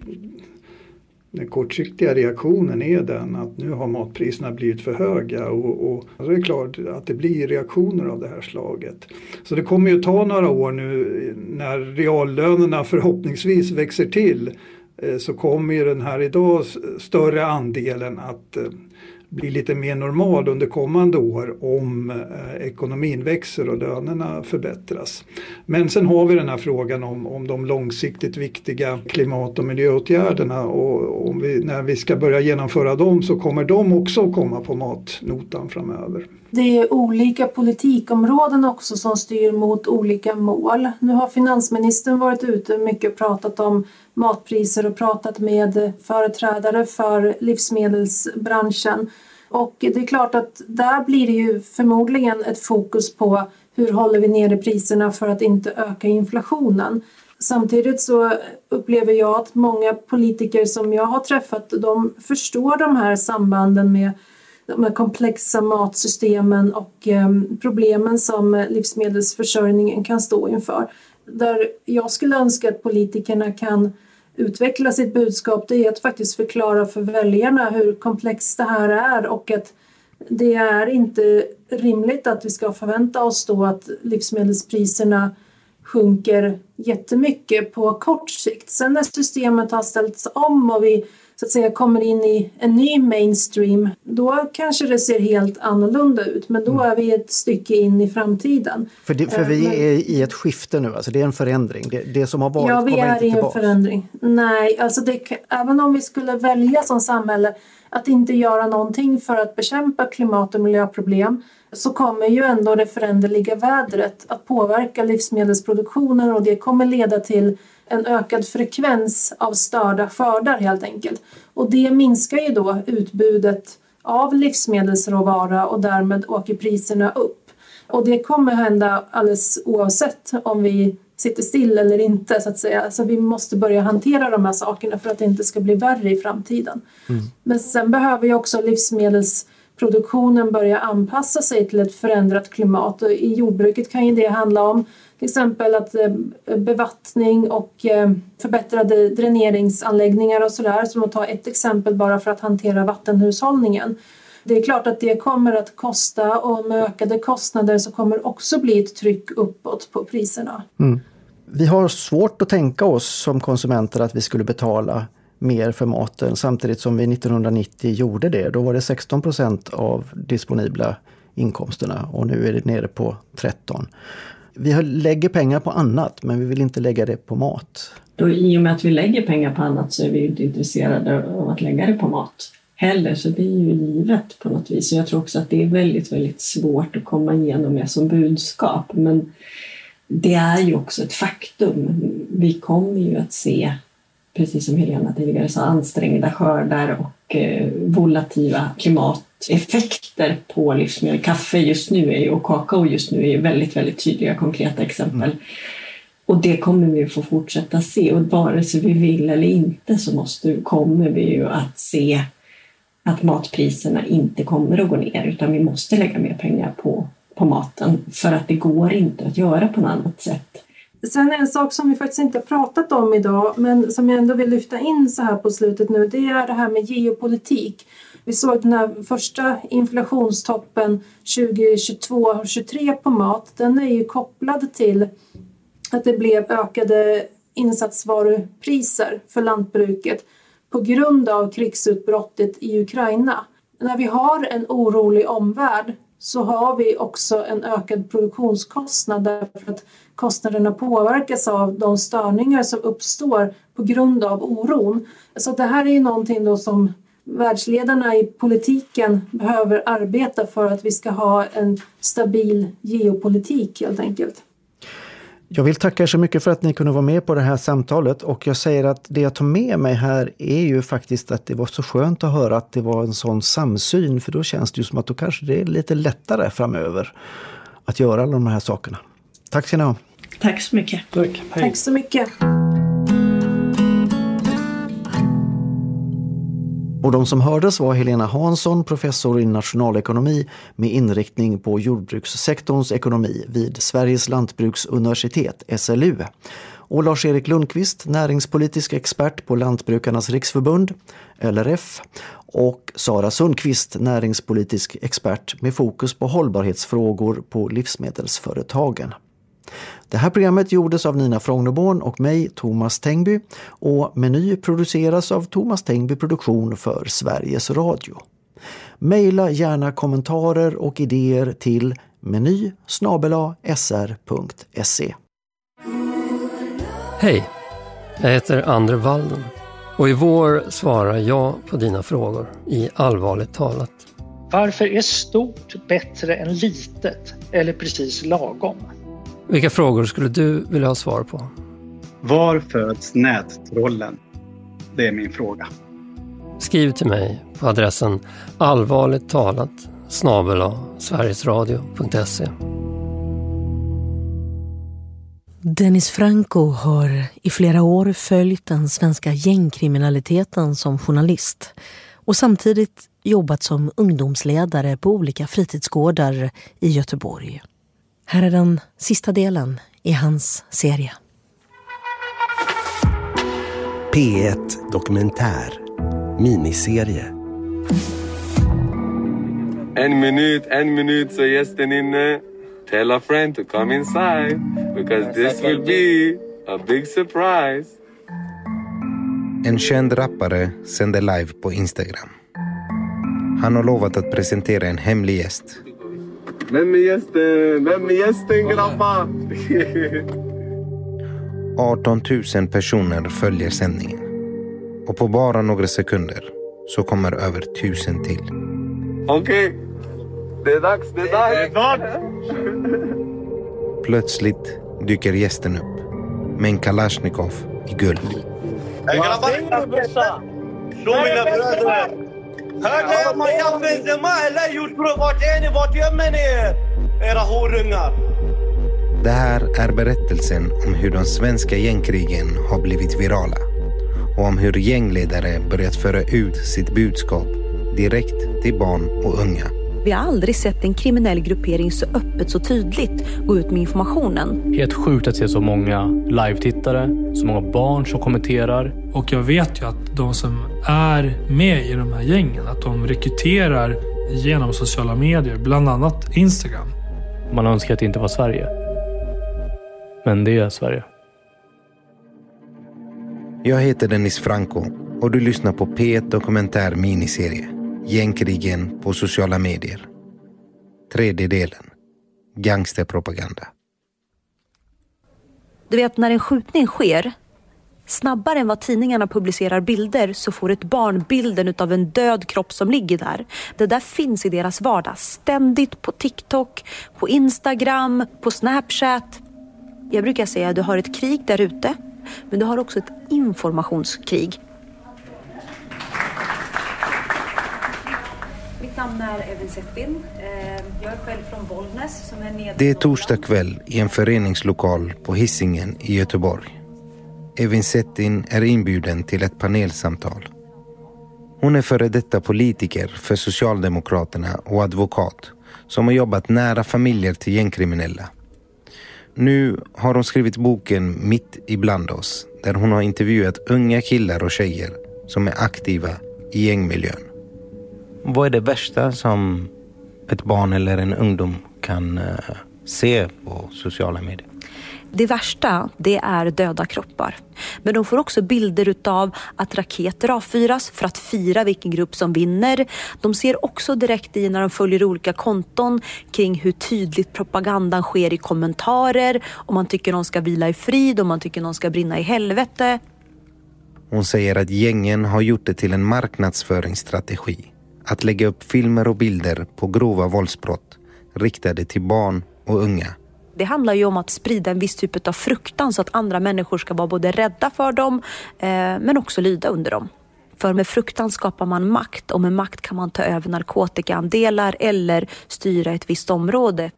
den kortsiktiga reaktionen är den att nu har matpriserna blivit för höga och det är klart att det blir reaktioner av det här slaget. Så det kommer ju ta några år nu när reallönerna förhoppningsvis växer till, så kommer ju den här idag större andelen att bli lite mer normal under kommande år om ekonomin växer och lönerna förbättras. Men sen har vi den här frågan om de långsiktigt viktiga klimat- och miljöåtgärderna, och när vi ska börja genomföra dem så kommer de också att komma på matnotan framöver. Det är olika politikområden också som styr mot olika mål. Nu har finansministern varit ute mycket och pratat om matpriser och pratat med företrädare för livsmedelsbranschen. Och det är klart att där blir det ju förmodligen ett fokus på hur håller vi nere priserna för att inte öka inflationen. Samtidigt så upplever jag att många politiker som jag har träffat, de förstår de här sambanden med de här komplexa matsystemen och problemen som livsmedelsförsörjningen kan stå inför. Där jag skulle önska att politikerna kan utveckla sitt budskap, det är att faktiskt förklara för väljarna hur komplext det här är och att det är inte rimligt att vi ska förvänta oss då att livsmedelspriserna sjunker jättemycket på kort sikt. Sen när systemet har ställts om och vi så att säga kommer in i en ny mainstream, då kanske det ser helt annorlunda ut. Men då är vi ett stycke in i framtiden. För vi är i ett skifte nu, alltså det är en förändring. Det som har varit kommer inte tillbaka. Ja, vi är i en förändring. Nej, alltså även om vi skulle välja som samhälle att inte göra någonting för att bekämpa klimat- och miljöproblem, så kommer ju ändå det föränderliga vädret att påverka livsmedelsproduktionen, och det kommer leda till en ökad frekvens av störda skördar helt enkelt. Och det minskar ju då utbudet av livsmedelsråvara och därmed åker priserna upp. Och det kommer hända alldeles oavsett om vi sitter still eller inte så att säga. Så vi måste börja hantera de här sakerna för att det inte ska bli värre i framtiden. Men sen behöver ju också livsmedelsproduktionen börja anpassa sig till ett förändrat klimat. Och i jordbruket kan ju det handla om till exempel att bevattning och förbättrade dräneringsanläggningar och sådär, som att ta ett exempel bara för att hantera vattenhushållningen. Det är klart att det kommer att kosta, och med ökade kostnader så kommer också bli ett tryck uppåt på priserna. Vi har svårt att tänka oss som konsumenter att vi skulle betala mer för maten samtidigt som vi 1990 gjorde det. Då var det 16% av disponibla inkomsterna och nu är det nere på 13%. Vi lägger pengar på annat, men vi vill inte lägga det på mat. I och med att vi lägger pengar på annat så är vi inte intresserade av att lägga det på mat heller. Så det är ju givet på något vis. Och jag tror också att det är väldigt, väldigt svårt att komma igenom med som budskap. Men det är ju också ett faktum. Vi kommer ju att se, precis som Helena tidigare sa, ansträngda skördar och volativa klimateffekter på livsmedel. Kaffe just nu och kakao just nu är väldigt, väldigt tydliga konkreta exempel. Och det kommer vi få fortsätta se. Och vare sig vi vill eller inte så kommer vi ju att se att matpriserna inte kommer att gå ner, utan vi måste lägga mer pengar på maten för att det går inte att göra på något annat sätt. Sen en sak som vi faktiskt inte har pratat om idag, men som jag ändå vill lyfta in så här på slutet nu, det är det här med geopolitik. Vi såg den här första inflationstoppen 2022-2023 på mat. Den är ju kopplad till att det blev ökade insatsvarupriser för lantbruket på grund av krigsutbrottet i Ukraina. När vi har en orolig omvärld så har vi också en ökad produktionskostnad därför att kostnaderna påverkas av de störningar som uppstår på grund av oron. Så det här är ju någonting då som världsledarna i politiken behöver arbeta för, att vi ska ha en stabil geopolitik helt enkelt. Jag vill tacka er så mycket för att ni kunde vara med på det här samtalet, och jag säger att det jag tar med mig här är ju faktiskt att det var så skönt att höra att det var en sån samsyn, för då känns det ju som att då kanske det är lite lättare framöver att göra alla de här sakerna. Tack ska ni ha. Tack så mycket. Tack. Hej. Tack så mycket. Och de som hördes var Helena Hansson, professor i nationalekonomi med inriktning på jordbrukssektorns ekonomi vid Sveriges lantbruksuniversitet, SLU. Och Lars-Erik Lundqvist, näringspolitisk expert på Lantbrukarnas riksförbund, LRF. Och Sara Sundqvist, näringspolitisk expert med fokus på hållbarhetsfrågor på livsmedelsföretagen. Det här programmet gjordes av Nina Frognerborn och mig, Thomas Tengby, och Meny produceras av Thomas Tengby Produktion för Sveriges Radio. Maila gärna kommentarer och idéer till meny@sr.se. Hej, jag heter Andre Walden och i vår svarar jag på dina frågor i Allvarligt talat. Varför är stort bättre än litet eller precis lagom? Vilka frågor skulle du vilja ha svar på? Var föds nättrollen? Det är min fråga. Skriv till mig på adressen allvarligttalat@sverigesradio.se. Dennis Franco har i flera år följt den svenska gängkriminaliteten som journalist och samtidigt jobbat som ungdomsledare på olika fritidsgårdar i Göteborg. Här är den sista delen i hans serie. P1 Dokumentär miniserie. En minut så gästen inne. Tell a friend to come inside because this will be a big surprise. En känd rappare sänder live på Instagram. Han har lovat att presentera en hemlig gäst. Vem är gästen grabbar? 18 000 personer följer sändningen. Och på bara några sekunder så kommer över 1000 till. Okej, det är dags. Plötsligt dyker gästen upp med en Kalashnikov i guld. Hej grabbar! Slå mina bröder! Hörde jag Maja Benzema eller Jordbro? Vart är ni? Vart gömmer ni er? Era horungar! Det här är berättelsen om hur de svenska gängkrigen har blivit virala. Och om hur gängledare börjat föra ut sitt budskap direkt till barn och unga. Vi har aldrig sett en kriminell gruppering så öppet, så tydligt gå ut med informationen. Helt sjukt att se så många live-tittare, så många barn som kommenterar. Och jag vet ju att de som är med i de här gängen, att de rekryterar genom sociala medier, bland annat Instagram. Man önskar att det inte var Sverige. Men det är Sverige. Jag heter Dennis Franco och du lyssnar på P1 Dokumentär miniserie. Gängkrigen på sociala medier. 3:e delen. Gangsterpropaganda. Du vet, när en skjutning sker, snabbare än vad tidningarna publicerar bilder, så får ett barn bilden av en död kropp som ligger där. Det där finns i deras vardag. Ständigt på TikTok, på Instagram, på Snapchat. Jag brukar säga att du har ett krig där ute, men du har också ett informationskrig. Mitt namn är Evin Settin. Jag är själv från Bollnäs. Det är torsdag kväll i en föreningslokal på Hisingen i Göteborg. Evin Settin är inbjuden till ett panelsamtal. Hon är före detta politiker för Socialdemokraterna och advokat som har jobbat nära familjer till gängkriminella. Nu har hon skrivit boken Mitt ibland oss, där hon har intervjuat unga killar och tjejer som är aktiva i gängmiljön. Vad är det värsta som ett barn eller en ungdom kan se på sociala medier? Det värsta, det är döda kroppar. Men de får också bilder av att raketer avfyras för att fira vilken grupp som vinner. De ser också direkt i när de följer olika konton kring hur tydligt propagandan sker i kommentarer. Om man tycker de ska vila i frid, om man tycker de ska brinna i helvete. Hon säger att gängen har gjort det till en marknadsföringsstrategi. Att lägga upp filmer och bilder på grova våldsbrott riktade till barn och unga. Det handlar ju om att sprida en viss typ av fruktan så att andra människor ska vara både rädda för dem men också lyda under dem. För med fruktan skapar man makt och med makt kan man ta över narkotikaandelar eller styra ett visst område.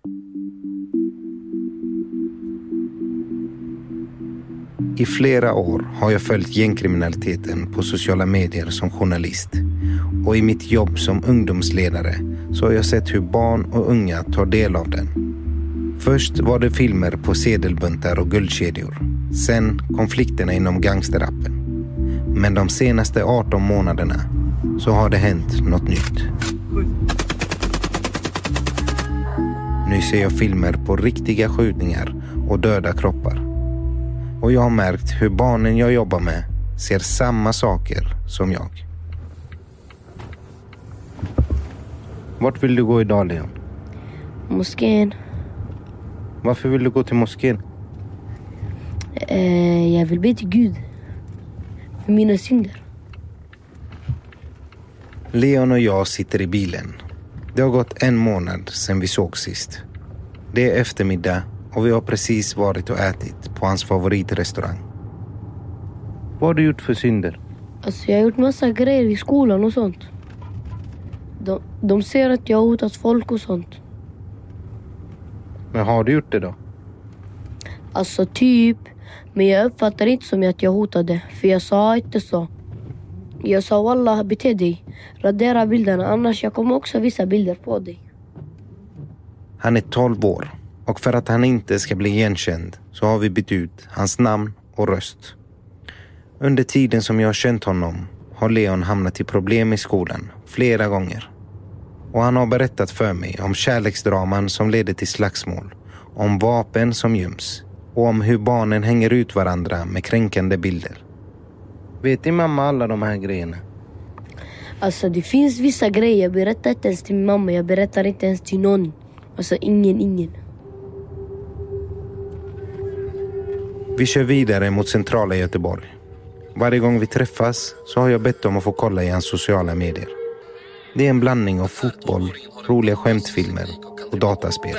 I flera år har jag följt gängkriminaliteten på sociala medier som journalist. Och i mitt jobb som ungdomsledare så har jag sett hur barn och unga tar del av den. Först var det filmer på sedelbuntar och guldkedjor. Sen konflikterna inom gangsterrappen. Men de senaste 18 månaderna så har det hänt något nytt. Nu ser jag filmer på riktiga skjutningar och döda kroppar. Och jag har märkt hur barnen jag jobbar med ser samma saker som jag. Vart vill du gå idag, Leon? Moskén. Varför vill du gå till moskén? Jag vill be till Gud för mina synder. Leon och jag sitter i bilen. Det har gått 1 månad sedan vi såg sist. Det är eftermiddag och vi har precis varit och ätit på hans favoritrestaurang. Vad har du gjort för synder? Alltså jag har gjort massa grejer i skolan och sånt. De ser att jag har hotat folk och sånt. Men har du gjort det då? Alltså typ. Men jag uppfattar inte som att jag hotade. För jag sa inte så. Jag sa wallah, bete dig. Radera bilderna, annars jag kommer också visa bilder på dig. Han är 12 år. Och för att han inte ska bli igenkänd så har vi bytt ut hans namn och röst. Under tiden som jag har känt honom har Leon hamnat i problem i skolan flera gånger. Och han har berättat för mig om kärleksdraman som leder till slagsmål, om vapen som göms och om hur barnen hänger ut varandra med kränkande bilder. Vet din mamma alla de här grejerna? Alltså det finns vissa grejer, jag berättar inte ens till min mamma, jag berättar inte ens till någon. Alltså ingen. Vi kör vidare mot centrala Göteborg. Varje gång vi träffas så har jag bett om att få kolla i hans sociala medier. Det är en blandning av fotboll, roliga skämtfilmer och dataspel.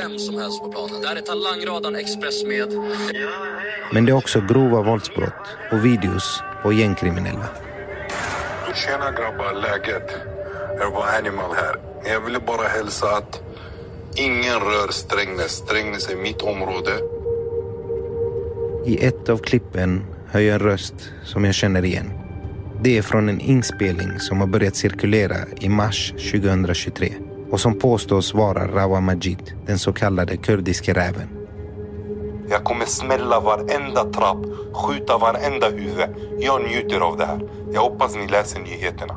Men det är också grova våldsbrott och videos på gängkriminella. Tjena grabbar, läget? Jag var Animal här. Jag ville bara hälsa att ingen rör Strängnäs. Strängnäs är mitt område. I ett av klippen hör jag en röst som jag känner igen. Det är från en inspelning som har börjat cirkulera i mars 2023 och som påstås vara Rawa Majid, den så kallade kurdiska räven. Jag kommer smälla varenda trapp, skjuta varenda huvud. Jag njuter av det här. Jag hoppas ni läser nyheterna.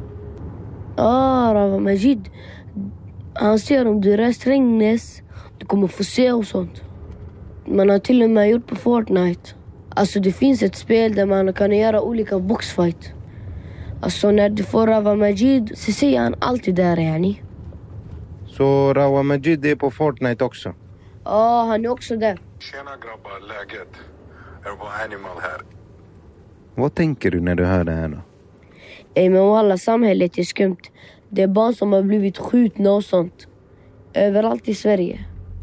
Rawa Majid. Han ser om du är Strängnäs, du kommer få se och sånt. Man har till och med gjort på Fortnite. Alltså det finns ett spel där man kan göra olika boxfight. Alltså när du får Rawa Majid så ser han alltid där, yani. Så Rawa Majid är på Fortnite också? Ja, han är också där. Tjena grabbar, läget? Jag var Animal här. Vad tänker du när du hör det här då? Men alla samhället är skumt. Det är barn som har blivit skjutna och sånt. Överallt i Sverige.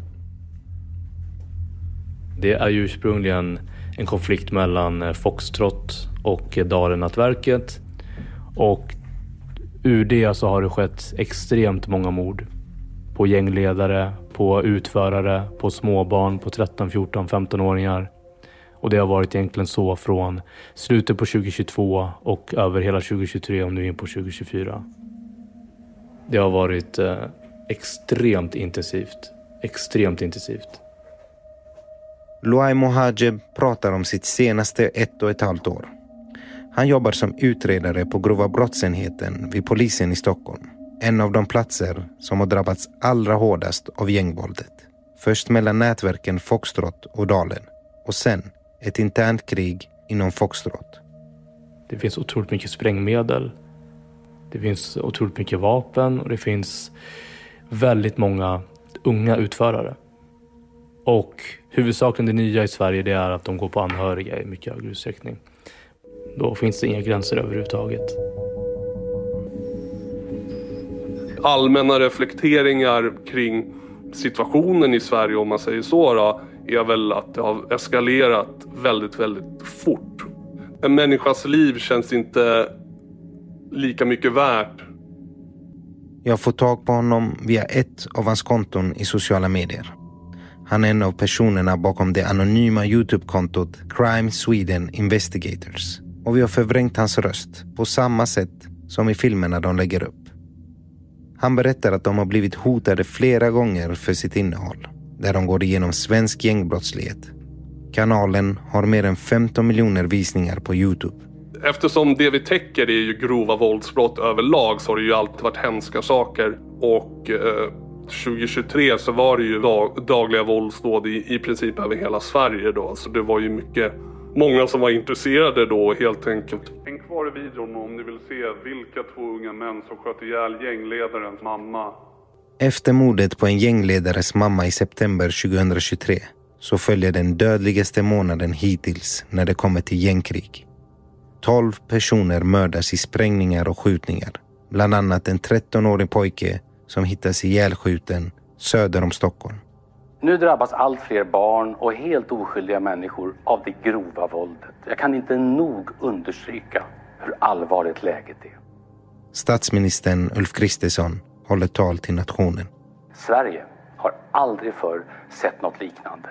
Det är ju ursprungligen en konflikt mellan Foxtrot och Dalen-nätverket. Och ur det så har det skett extremt många mord. På gängledare, på utförare, på småbarn, på 13, 14, 15-åringar. Och det har varit egentligen så från slutet på 2022 och över hela 2023 och nu in på 2024. Det har varit extremt intensivt. Extremt intensivt. Luay Mohajeb pratar om sitt senaste 1,5 år. Han jobbar som utredare på grova brottsenheten vid polisen i Stockholm. En av de platser som har drabbats allra hårdast av gängvåldet. Först mellan nätverken Foxtrot och Dalen. Och sen ett internt krig inom Foxtrot. Det finns otroligt mycket sprängmedel. Det finns otroligt mycket vapen och det finns väldigt många unga utförare. Och huvudsakligen det nya i Sverige det är att de går på anhöriga i mycket högre utsträckning. Då finns det inga gränser överhuvudtaget. Allmänna reflekteringar kring situationen i Sverige, om man säger så då, är väl att det har eskalerat väldigt, väldigt fort. En människas liv känns inte lika mycket värt. Jag får tag på honom via ett av hans konton i sociala medier. Han är en av personerna bakom det anonyma YouTube-kontot Crime Sweden Investigators. Och vi har förvrängt hans röst på samma sätt som i filmerna de lägger upp. Han berättar att de har blivit hotade flera gånger för sitt innehåll, där de går igenom svensk gängbrottslighet. Kanalen har mer än 15 miljoner visningar på YouTube. Eftersom det vi täcker är ju grova våldsbrott överlag, så har det ju alltid varit hemska saker. Och 2023 så var det ju dagliga våldsdåd i princip över hela Sverige då. Så det var ju många som var intresserade då helt enkelt. Häng kvar i videon om ni vill se vilka 2 unga män som sköt ihjäl gängledarens mamma. Efter mordet på en gängledares mamma i september 2023 så följer den dödligaste månaden hittills när det kommer till gängkrig. 12 personer mördas i sprängningar och skjutningar. Bland annat en 13-årig pojke som hittas ihjälskjuten söder om Stockholm. Nu drabbas allt fler barn och helt oskyldiga människor av det grova våldet. Jag kan inte nog understryka hur allvarligt läget är. Statsministern Ulf Kristersson håller tal till nationen. Sverige har aldrig förr sett något liknande.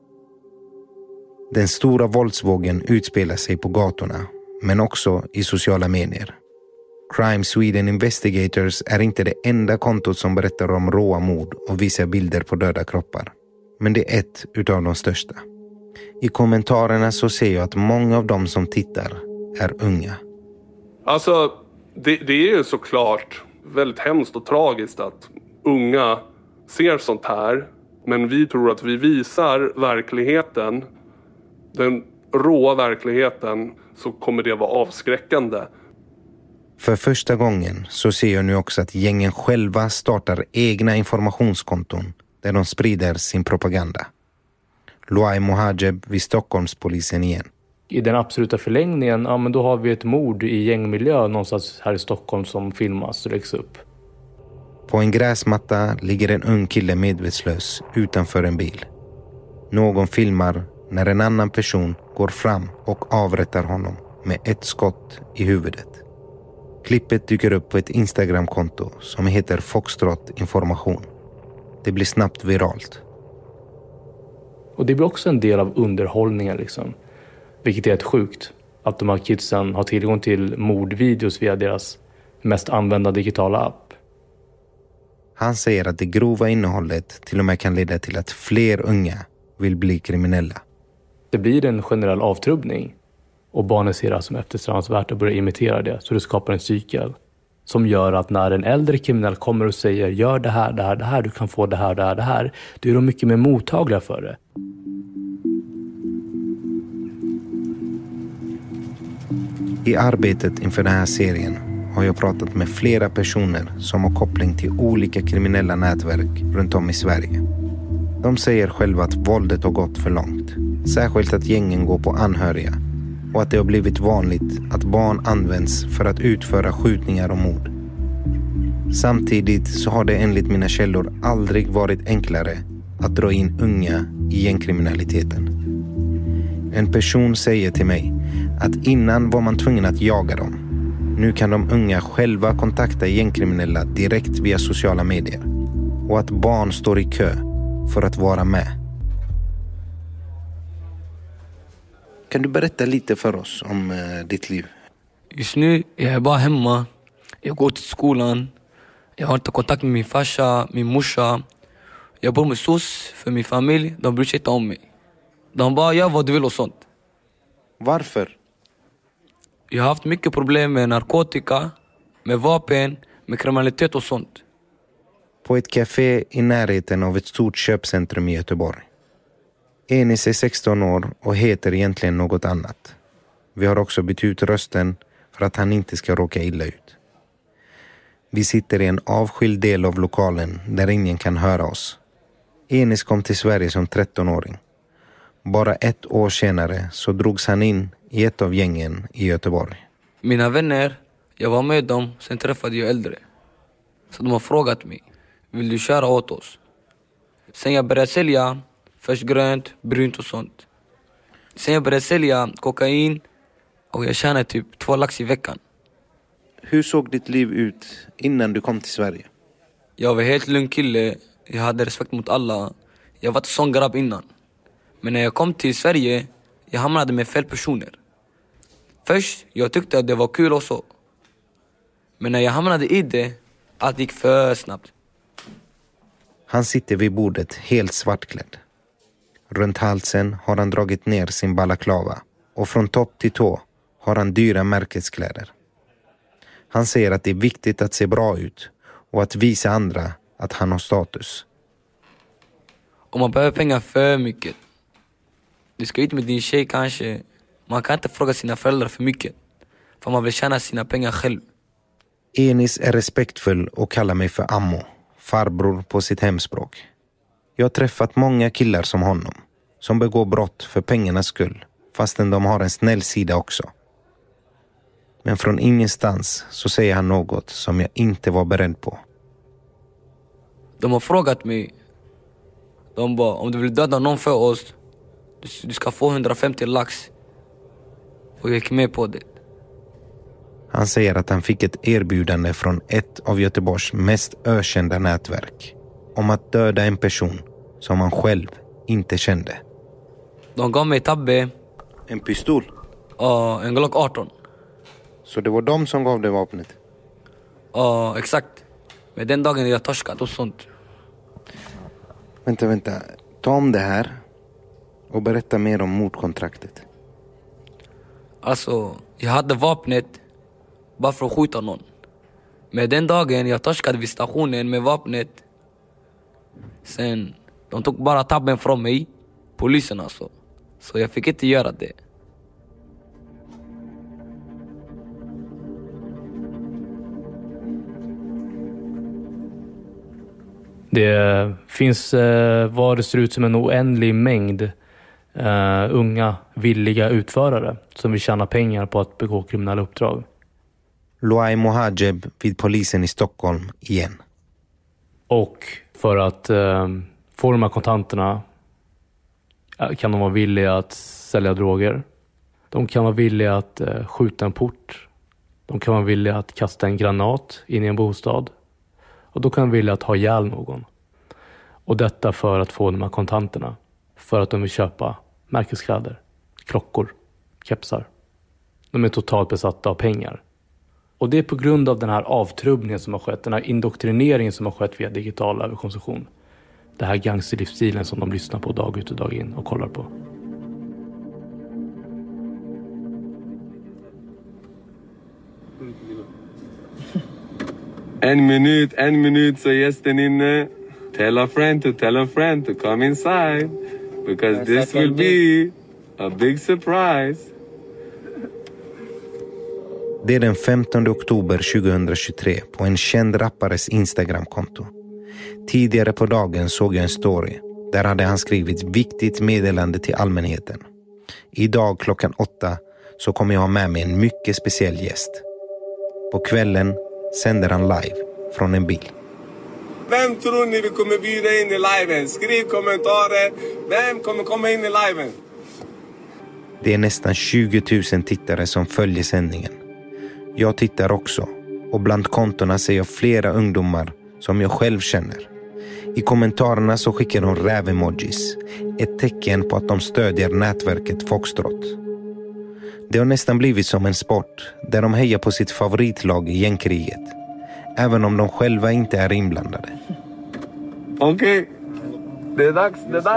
Den stora våldsvågen utspelar sig på gatorna, men också i sociala medier. Crime Sweden Investigators är inte det enda kontot som berättar om råa mord och visar bilder på döda kroppar. Men det är ett utav de största. I kommentarerna så ser jag att många av dem som tittar är unga. Alltså, det är ju såklart väldigt hemskt och tragiskt att unga ser sånt här. Men vi tror att vi visar verkligheten, den råa verkligheten, så kommer det vara avskräckande. För första gången så ser jag nu också att gängen själva startar egna informationskonton där de sprider sin propaganda. Luay Mohajeb vid Stockholmspolisen igen. I den absoluta förlängningen, men då har vi ett mord i gängmiljö någonstans här i Stockholm som filmas och läggs upp. På en gräsmatta ligger en ung kille medvetslös utanför en bil. Någon filmar när en annan person går fram och avrättar honom med ett skott i huvudet. Klippet dyker upp på ett Instagram-konto som heter Foxtrot Information. Det blir snabbt viralt. Och det blir också en del av underhållningen liksom. Vilket är helt sjukt. Att de här kidsen har tillgång till mordvideos via deras mest använda digitala app. Han säger att det grova innehållet till och med kan leda till att fler unga vill bli kriminella. Det blir en generell avtrubbning. Och barnen ser det som eftersträvansvärt och börjar imitera det. Så det skapar en cykel. Som gör att när en äldre kriminell kommer och säger gör det här, det här, det här, du kan få det här, det här, det här. Då är de mycket mer mottagliga för det. I arbetet inför den här serien har jag pratat med flera personer som har koppling till olika kriminella nätverk runt om i Sverige. De säger själva att våldet har gått för långt. Särskilt att gängen går på anhöriga. Och att det har blivit vanligt att barn används för att utföra skjutningar och mord. Samtidigt så har det enligt mina källor aldrig varit enklare att dra in unga i gängkriminaliteten. En person säger till mig att innan var man tvungen att jaga dem. Nu kan de unga själva kontakta gängkriminella direkt via sociala medier. Och att barn står i kö för att vara med. Kan du berätta lite för oss om ditt liv? Just nu är jag bara hemma. Jag går till skolan. Jag har inte kontakt med min farsa, min morsa. Jag bor med SOS för min familj. De bryr sig inte om mig. De bara gör vad du vill och sånt. Varför? Jag har haft mycket problem med narkotika, med vapen, med kriminalitet och sånt. På ett café i närheten av ett stort köpcentrum i Göteborg. Enis är 16 år och heter egentligen något annat. Vi har också bytt ut rösten för att han inte ska råka illa ut. Vi sitter i en avskild del av lokalen där ingen kan höra oss. Enis kom till Sverige som 13-åring. Bara ett år senare så drogs han in i ett av gängen i Göteborg. Mina vänner, jag var med dem, sen träffade jag äldre. Så de har frågat mig, vill du köra åt oss? Sen jag började sälja Först grönt, brunt och sånt. Sen jag började sälja kokain och jag tjänade typ 2 lax i veckan. Hur såg ditt liv ut innan du kom till Sverige? Jag var helt lugn kille. Jag hade respekt mot alla. Jag var inte sån grabb innan. Men när jag kom till Sverige, jag hamnade med fel personer. Först, jag tyckte att det var kul och så. Men när jag hamnade i det, allt gick för snabbt. Han sitter vid bordet helt svartklädd. Runt halsen har han dragit ner sin balaklava. Och från topp till tå har han dyra märkeskläder. Han säger att det är viktigt att se bra ut och att visa andra att han har status. Om man behöver pengar för mycket. Du ska ut med din tjej kanske. Man kan inte fråga sina föräldrar för mycket. För man vill tjäna sina pengar själv. Enis är respektfull och kallar mig för Ammo, farbror på sitt hemspråk. Jag har träffat många killar som honom, som begår brott för pengarnas skull, fastän de har en snäll sida också. Men från ingenstans så säger han något som jag inte var beredd på. De har frågat mig. De bara, om du vill döda någon för oss, du ska få 150 lax. Och jag gick med på det. Han säger att han fick ett erbjudande från ett av Göteborgs mest ökända nätverk om att döda en person som han själv inte kände. De gav mig tabbe. En pistol? Ja, en Glock 18. Så det var de som gav dig vapnet? Ja, exakt. Men den dagen jag torskat och sånt. Vänta. Ta om det här och berätta mer om mordkontraktet. Alltså, jag hade vapnet bara för att skjuta någon. Men den dagen jag torskade vid stationen med vapnet. Sen, de tog bara tabben från mig. Polisen alltså. Så jag fick inte göra det. Det finns vad det ser ut som en oändlig mängd unga, villiga utförare som vill tjäna pengar på att begå kriminella uppdrag. Luay Mohajeb vid polisen i Stockholm igen. Och för att få de här kontanterna kan de vara villiga att sälja droger. De kan vara villiga att skjuta en port. De kan vara villiga att kasta en granat in i en bostad. Och då kan de vilja att ha ihjäl någon. Och detta för att få de här kontanterna. För att de vill köpa märkeskläder, klockor, kepsar. De är totalt besatta av pengar. Och det är på grund av den här avtrubbningen som har skett. Den här indoktrineringen som har skett via digital överkonsumtion. Det här gangsterlivsstilen som de lyssnar på dag ut och dag in och kollar på. En minut så gästen inne. Tell a friend to come inside. Because this will be a big surprise. Det är den 15 oktober 2023 på en känd rappares Instagram-konto. Tidigare på dagen såg jag en story. Där hade han skrivit viktigt meddelande till allmänheten. Idag klockan 8 så kommer jag ha med mig en mycket speciell gäst. På kvällen sänder han live från en bil. Vem tror ni vi kommer bjuda in i liven? Skriv kommentarer. Vem kommer komma in i liven? Det är nästan 20 000 tittare som följer sändningen. Jag tittar också. Och bland kontona ser jag flera ungdomar som jag själv känner. I kommentarerna så skickar de räv-emojis. Ett tecken på att de stödjer nätverket Foxtrot. Det har nästan blivit som en sport där de hejar på sitt favoritlag i gängkriget. Även om de själva inte är inblandade. Okej. Det är dags.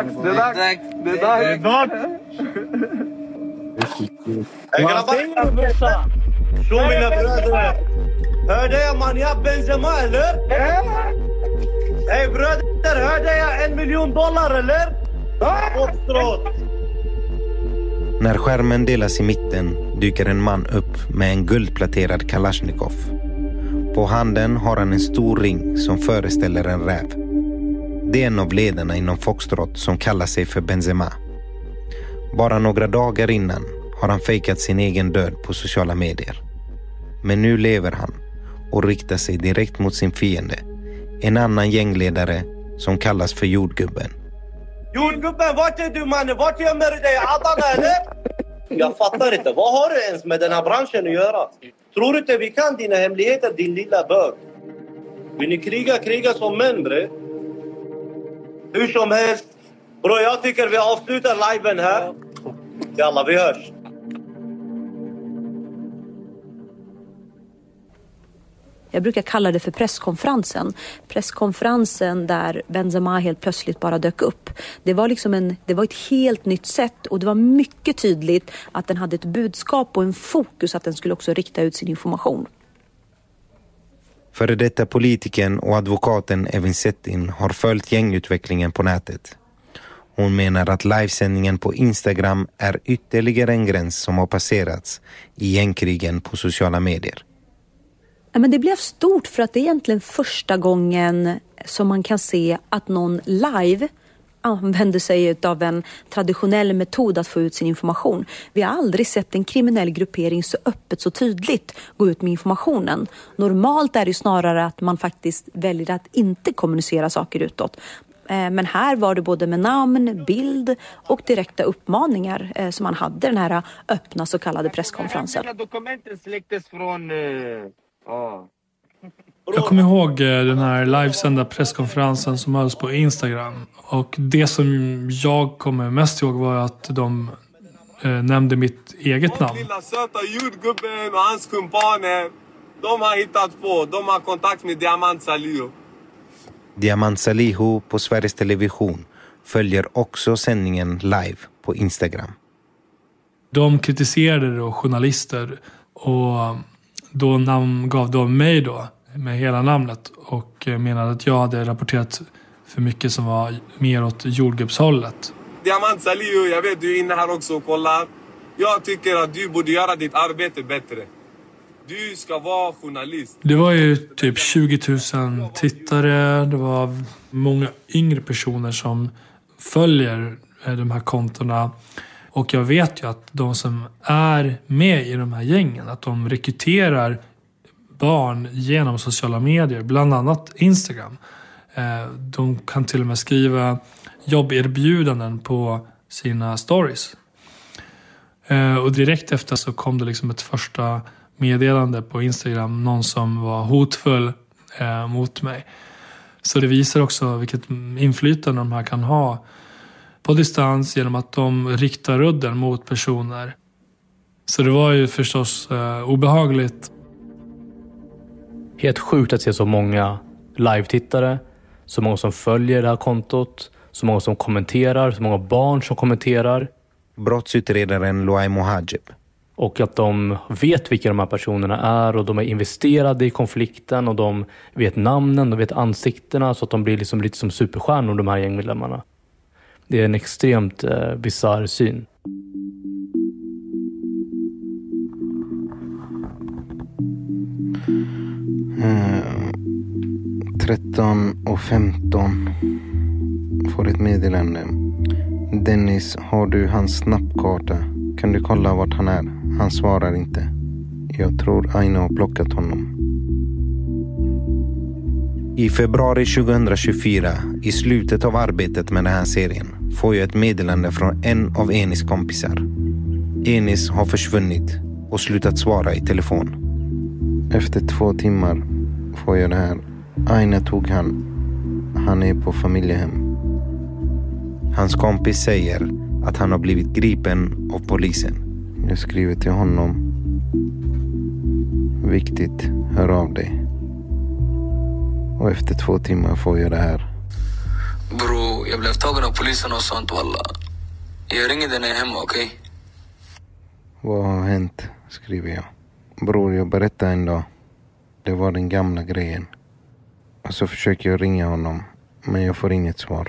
Hey grabbar! Tjo mina bröder! Hörde jag man, jag Benzema eller? Hey bröder, hörde jag $1 miljon eller? Foxtrot! När skärmen delas i mitten dyker en man upp med en guldplaterad Kalashnikov. På handen har han en stor ring som föreställer en räv. Det är en av ledarna inom Foxtrot som kallar sig för Benzema. Bara några dagar innan har han fejkat sin egen död på sociala medier. Men nu lever han och riktar sig direkt mot sin fiende. En annan gängledare som kallas för Jordgubben. Jordgubben, vart är du mannen? Vart gömmer du dig? Adana eller? Jag fattar inte. Vad har du ens med den här branschen att göra? Tror du inte vi kan dina hemligheter, din lilla bög? Vill ni kriga som män, bre? Hur som helst. Bro, jag tycker vi avslutar liven här. Jalla, vi hörs. Jag brukar kalla det för presskonferensen. Presskonferensen där Benzema helt plötsligt bara dök upp. Det var ett helt nytt sätt och det var mycket tydligt att den hade ett budskap och en fokus att den skulle också rikta ut sin information. Före detta politikern och advokaten Evin Cetin har följt gängutvecklingen på nätet. Hon menar att livesändningen på Instagram är ytterligare en gräns som har passerats i gängkrigen på sociala medier. Men det blev stort för att det är egentligen första gången som man kan se att någon live använder sig av en traditionell metod att få ut sin information. Vi har aldrig sett en kriminell gruppering så öppet, så tydligt gå ut med informationen. Normalt är det snarare att man faktiskt väljer att inte kommunicera saker utåt. Men här var det både med namn, bild och direkta uppmaningar som man hade den här öppna så kallade presskonferensen. Dokumenten släcktes från... Jag kommer ihåg den här livesända presskonferensen som hölls på Instagram. Och det som jag kommer mest ihåg var att de nämnde mitt eget namn. Lilla söta jordgubben och hans kumpaner. De har hittat på. De har kontakt med Diamant Salihu. Diamant Salihu på Sveriges Television följer också sändningen live på Instagram. De kritiserade då journalister och då namngav de mig då med hela namnet och menade att jag hade rapporterat för mycket som var mer åt jordgubbshållet. Diamant Salihu, jag vet du är inne här också och kollar. Jag tycker att du borde göra ditt arbete bättre. Du ska vara journalist. Det var ju typ 20 000 tittare. Det var många yngre personer som följer de här kontona. Och jag vet ju att de som är med i de här gängen, att de rekryterar barn genom sociala medier, bland annat Instagram. De kan till och med skriva jobberbjudanden på sina stories. Och direkt efter så kom det liksom ett första meddelande på Instagram, någon som var hotfull mot mig. Så det visar också vilket inflytande de här kan ha på distans genom att de riktar udden mot personer. Så det var ju förstås obehagligt. Helt sjukt att se så många live-tittare, så många som följer det här kontot, så många som kommenterar, så många barn som kommenterar. Brottsutredaren Loai Mohajeb. Och att de vet vilka de här personerna är och de är investerade i konflikten och de vet namnen, de vet ansiktena så att de blir liksom lite som superstjärnor, de här gängmedlemmarna. Det är en extremt bizarr syn. Mm. 13:15 får ett meddelande. Dennis, har du hans snabbkarta? Kan du kolla vart han är? Han svarar inte. Jag tror Aina har blockat honom. I februari 2024, i slutet av arbetet med den här serien, får jag ett meddelande från en av Enis kompisar. Enis har försvunnit och slutat svara i telefon. Efter 2 timmar får jag det här. Aina tog han. Han är på familjehem. Hans kompis säger att han har blivit gripen av polisen. Jag skriver till honom. Viktigt, hör av dig. Och efter 2 timmar får jag det här. Bro, jag blev tagen av polisen och sånt, walla. Jag ringer dig när jag är hemma, okej? Vad har hänt, skriver jag. Bror, jag berättar en dag. Det var den gamla grejen. Och så försöker jag ringa honom, men jag får inget svar.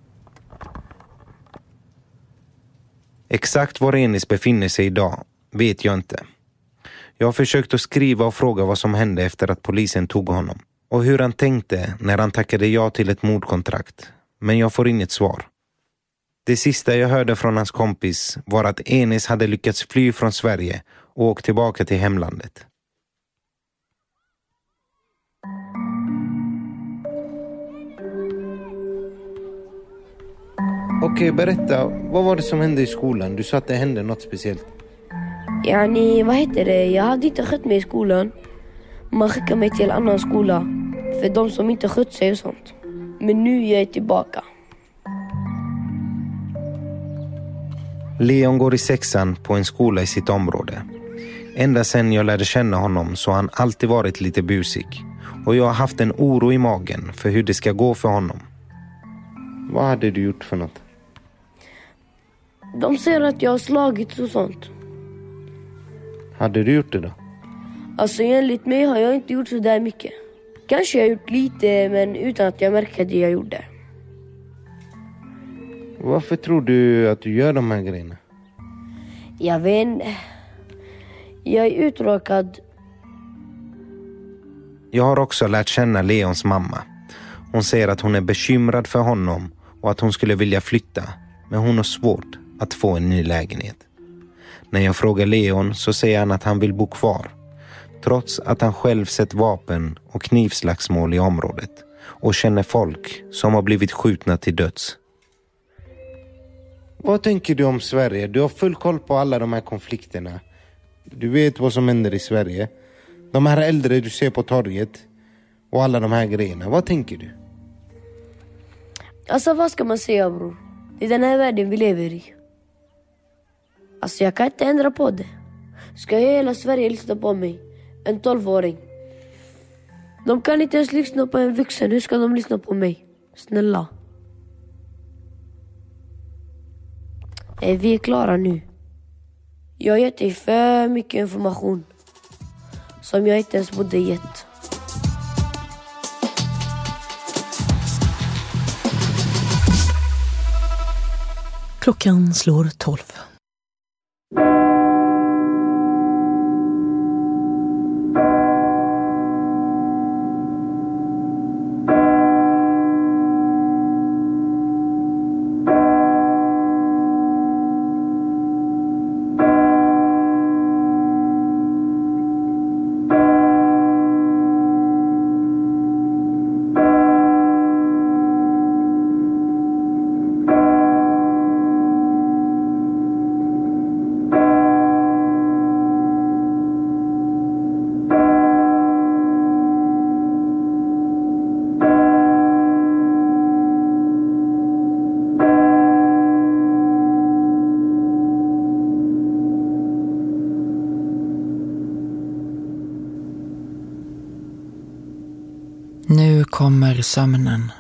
Exakt var Enis befinner sig idag vet jag inte. Jag har försökt att skriva och fråga vad som hände efter att polisen tog honom. Och hur han tänkte när han tackade ja till ett mordkontrakt. Men jag får inget svar. Det sista jag hörde från hans kompis var att Enis hade lyckats fly från Sverige och åkt tillbaka till hemlandet. Okej, berätta. Vad var det som hände i skolan? Du sa att det hände något speciellt. Yani, vad heter det? Jag hade inte skött mig i skolan. Man skickade mig till en annan skola. För de som inte skött sig och sånt. Men nu är jag tillbaka. Leon går i 6:an på en skola i sitt område. Ända sedan jag lärde känna honom så har han alltid varit lite busig. Och jag har haft en oro i magen för hur det ska gå för honom. Vad hade du gjort för något? De säger att jag har slagit och sånt. Hade du gjort det då? Alltså enligt mig har jag inte gjort så där mycket. Kanske jag har gjort lite, men utan att jag märker det jag gjorde. Varför tror du att du gör de här grejerna? Jag vet inte. Jag är uttråkad. Jag har också lärt känna Leons mamma. Hon säger att hon är bekymrad för honom och att hon skulle vilja flytta. Men hon har svårt att få en ny lägenhet. När jag frågar Leon så säger han att han vill bo kvar. Trots att han själv sett vapen och knivslagsmål i området. Och känner folk som har blivit skjutna till döds. Vad tänker du om Sverige? Du har full koll på alla de här konflikterna. Du vet vad som händer i Sverige. De här äldre du ser på torget. Och alla de här grejerna. Vad tänker du? Alltså vad ska man säga, bror? Det är den här världen vi lever i. Alltså jag kan inte ändra på det. Ska jag hela Sverige lyssna på mig? En 12-åring. De kan inte ens lyssna på en vuxen. Hur ska de lyssna på mig? Snälla. Vi är klara nu. Jag har gett dig för mycket information. Som jag inte ens borde gett. Klockan slår 12. Nu kommer sömnen.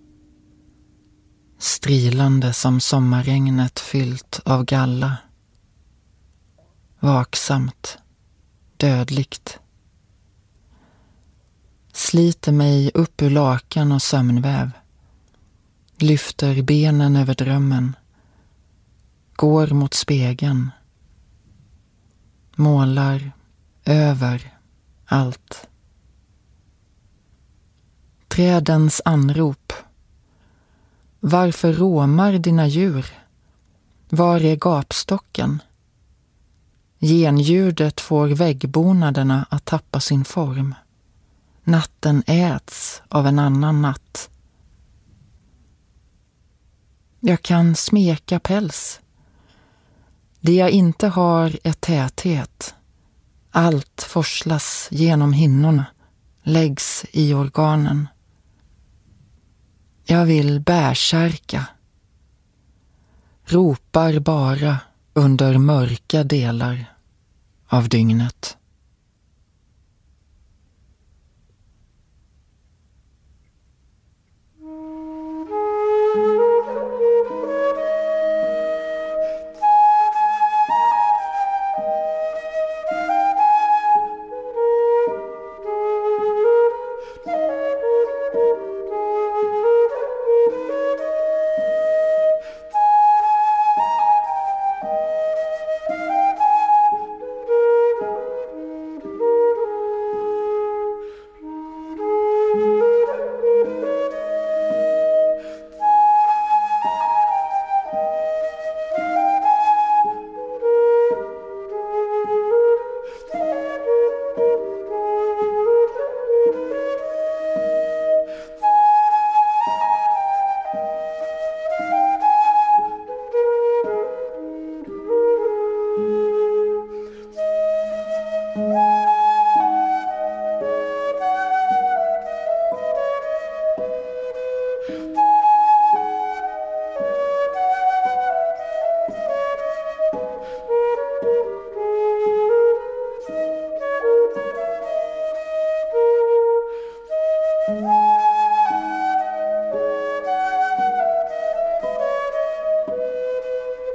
Strilande som sommarregnet fyllt av galla. Vaksamt, dödligt. Sliter mig upp ur lakan och sömnväv. Lyfter benen över drömmen. Går mot spegeln. Målar över allt. Trädens anrop. Varför råmar dina djur? Var är gapstocken? Genljudet får väggbonaderna att tappa sin form. Natten äts av en annan natt. Jag kan smeka päls. Det jag inte har är täthet. Allt forslas genom hinnorna, läggs i organen. Jag vill bärsärka. Ropar bara under mörka delar av dygnet.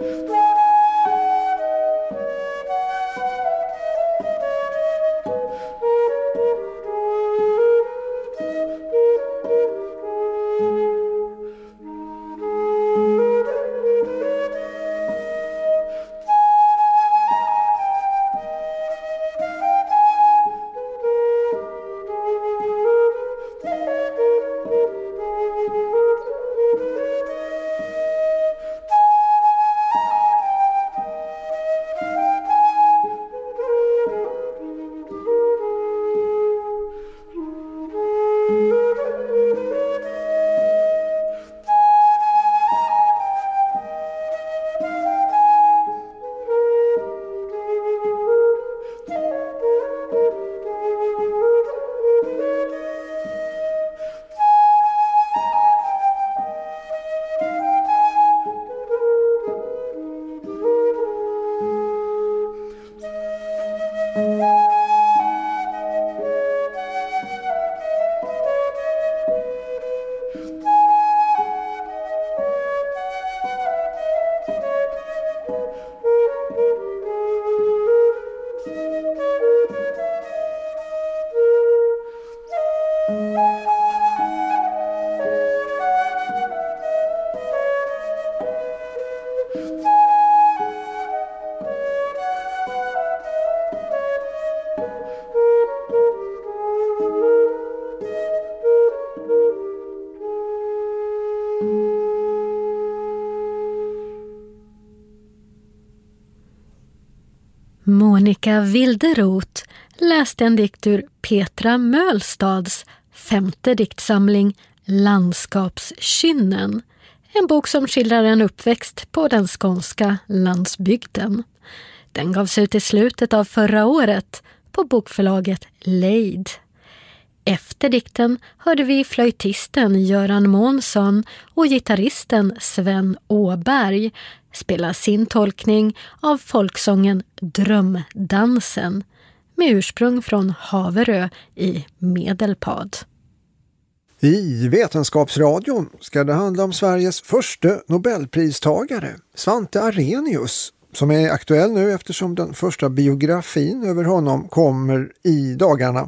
Monica Wilderoth läste en dikt ur Petra Mölstads 5:e diktsamling Landskapskynnen. En bok som skildrar en uppväxt på den skånska landsbygden. Den gavs ut i slutet av förra året på bokförlaget Leid. Efter dikten hörde vi flöjtisten Göran Månsson och gitarristen Sven Åberg spela sin tolkning av folksången Drömdansen med ursprung från Haverö i Medelpad. I Vetenskapsradion ska det handla om Sveriges första Nobelpristagare, Svante Arrhenius, som är aktuell nu eftersom den första biografin över honom kommer i dagarna.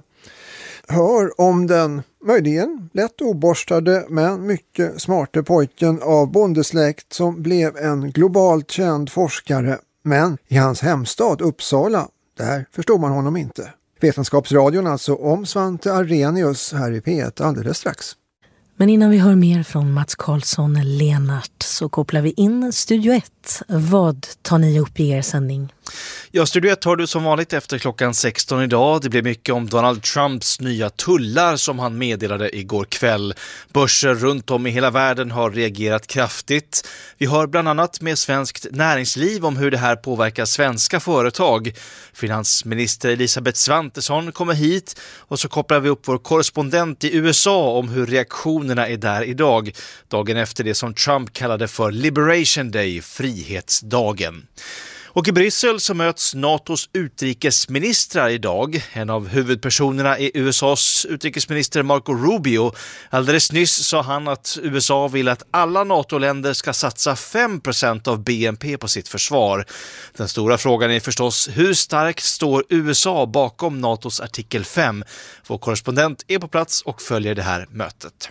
Hör om den möjligen lätt oborstade men mycket smarte pojken av bondesläkt som blev en globalt känd forskare. Men i hans hemstad Uppsala, där förstår man honom inte. Vetenskapsradion alltså om Svante Arrhenius här i P1 alldeles strax. Men innan vi hör mer från Mats Karlsson Lenart så kopplar vi in Studio 1. Vad tar ni upp i er sändning? Ja, Studio 1 har du som vanligt efter klockan 16 idag. Det blir mycket om Donald Trumps nya tullar som han meddelade igår kväll. Börser runt om i hela världen har reagerat kraftigt. Vi har bland annat med Svenskt Näringsliv om hur det här påverkar svenska företag. Finansminister Elisabeth Svantesson kommer hit och så kopplar vi upp vår korrespondent i USA om hur reaktionerna är där idag. Dagen efter det som Trump kallade för Liberation Day, frihetsdagen. Och i Bryssel så möts NATOs utrikesministrar idag. En av huvudpersonerna är USAs utrikesminister Marco Rubio. Alldeles nyss sa han att USA vill att alla NATO-länder ska satsa 5% av BNP på sitt försvar. Den stora frågan är förstås hur starkt står USA bakom NATOs artikel 5. Vår korrespondent är på plats och följer det här mötet.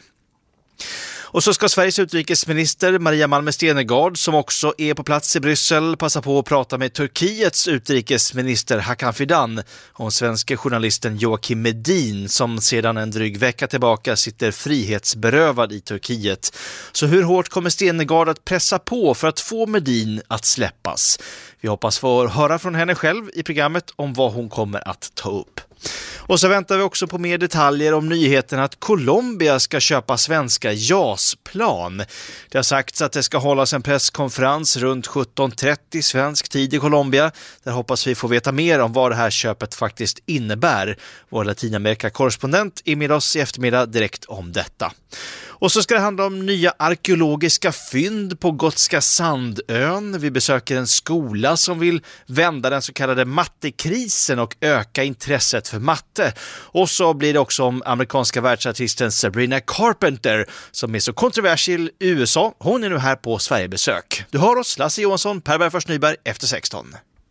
Och så ska Sveriges utrikesminister Maria Malmö Stenergard, som också är på plats i Bryssel, passa på att prata med Turkiets utrikesminister Hakan Fidan om svenska journalisten Joakim Medin som sedan en dryg vecka tillbaka sitter frihetsberövad i Turkiet. Så hur hårt kommer Stenergard att pressa på för att få Medin att släppas? Vi hoppas få höra från henne själv i programmet om vad hon kommer att ta upp. Och så väntar vi också på mer detaljer om nyheten att Colombia ska köpa svenska JAS-plan. Det har sagts att det ska hållas en presskonferens runt 17:30 svensk tid i Colombia. Där hoppas vi få veta mer om vad det här köpet faktiskt innebär. Vår Latinamerika-korrespondent är med oss i eftermiddag direkt om detta. Och så ska det handla om nya arkeologiska fynd på Gotska Sandön. Vi besöker en skola som vill vända den så kallade mattekrisen och öka intresset för matte. Och så blir det också om amerikanska världsartisten Sabrina Carpenter som är så kontroversiell i USA. Hon är nu här på Sverigebesök. Du hör oss, Lasse Johansson, Per Bergfors Nyberg efter 16.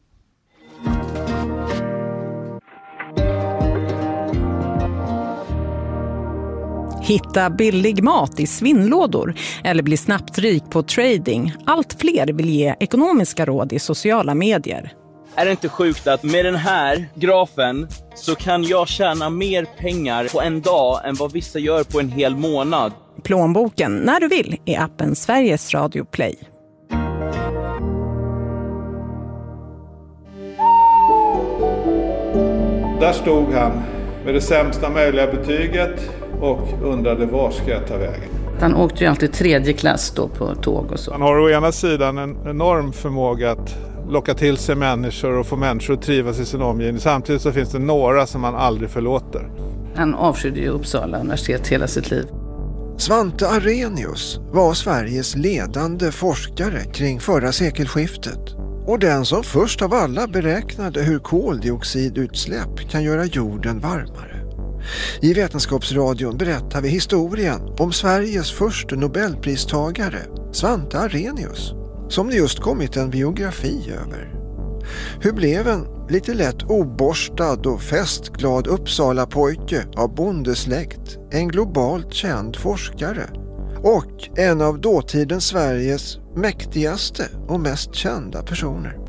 Hitta billig mat i svinnlådor eller bli snabbt rik på trading. Allt fler vill ge ekonomiska råd i sociala medier. Är det inte sjukt att med den här grafen så kan jag tjäna mer pengar på en dag än vad vissa gör på en hel månad? Plånboken när du vill i appen Sveriges Radio Play. Där stod han med det sämsta möjliga betyget och undrade var ska jag ta vägen. Han åkte ju alltid 3:e klass då på tåg och så. Han har å ena sidan en enorm förmåga att locka till sig människor och få människor att trivas i sin omgivning. Samtidigt så finns det några som han aldrig förlåter. Han avskydde ju Uppsala universitet hela sitt liv. Svante Arrhenius var Sveriges ledande forskare kring förra sekelskiftet. Och den som först av alla beräknade hur koldioxidutsläpp kan göra jorden varmare. I Vetenskapsradion berättar vi historien om Sveriges första Nobelpristagare, Svante Arrhenius, som det just kommit en biografi över. Hur blev en lite lätt oborstad och festglad Uppsala-pojke av bondesläkt en globalt känd forskare och en av dåtidens Sveriges mäktigaste och mest kända personer?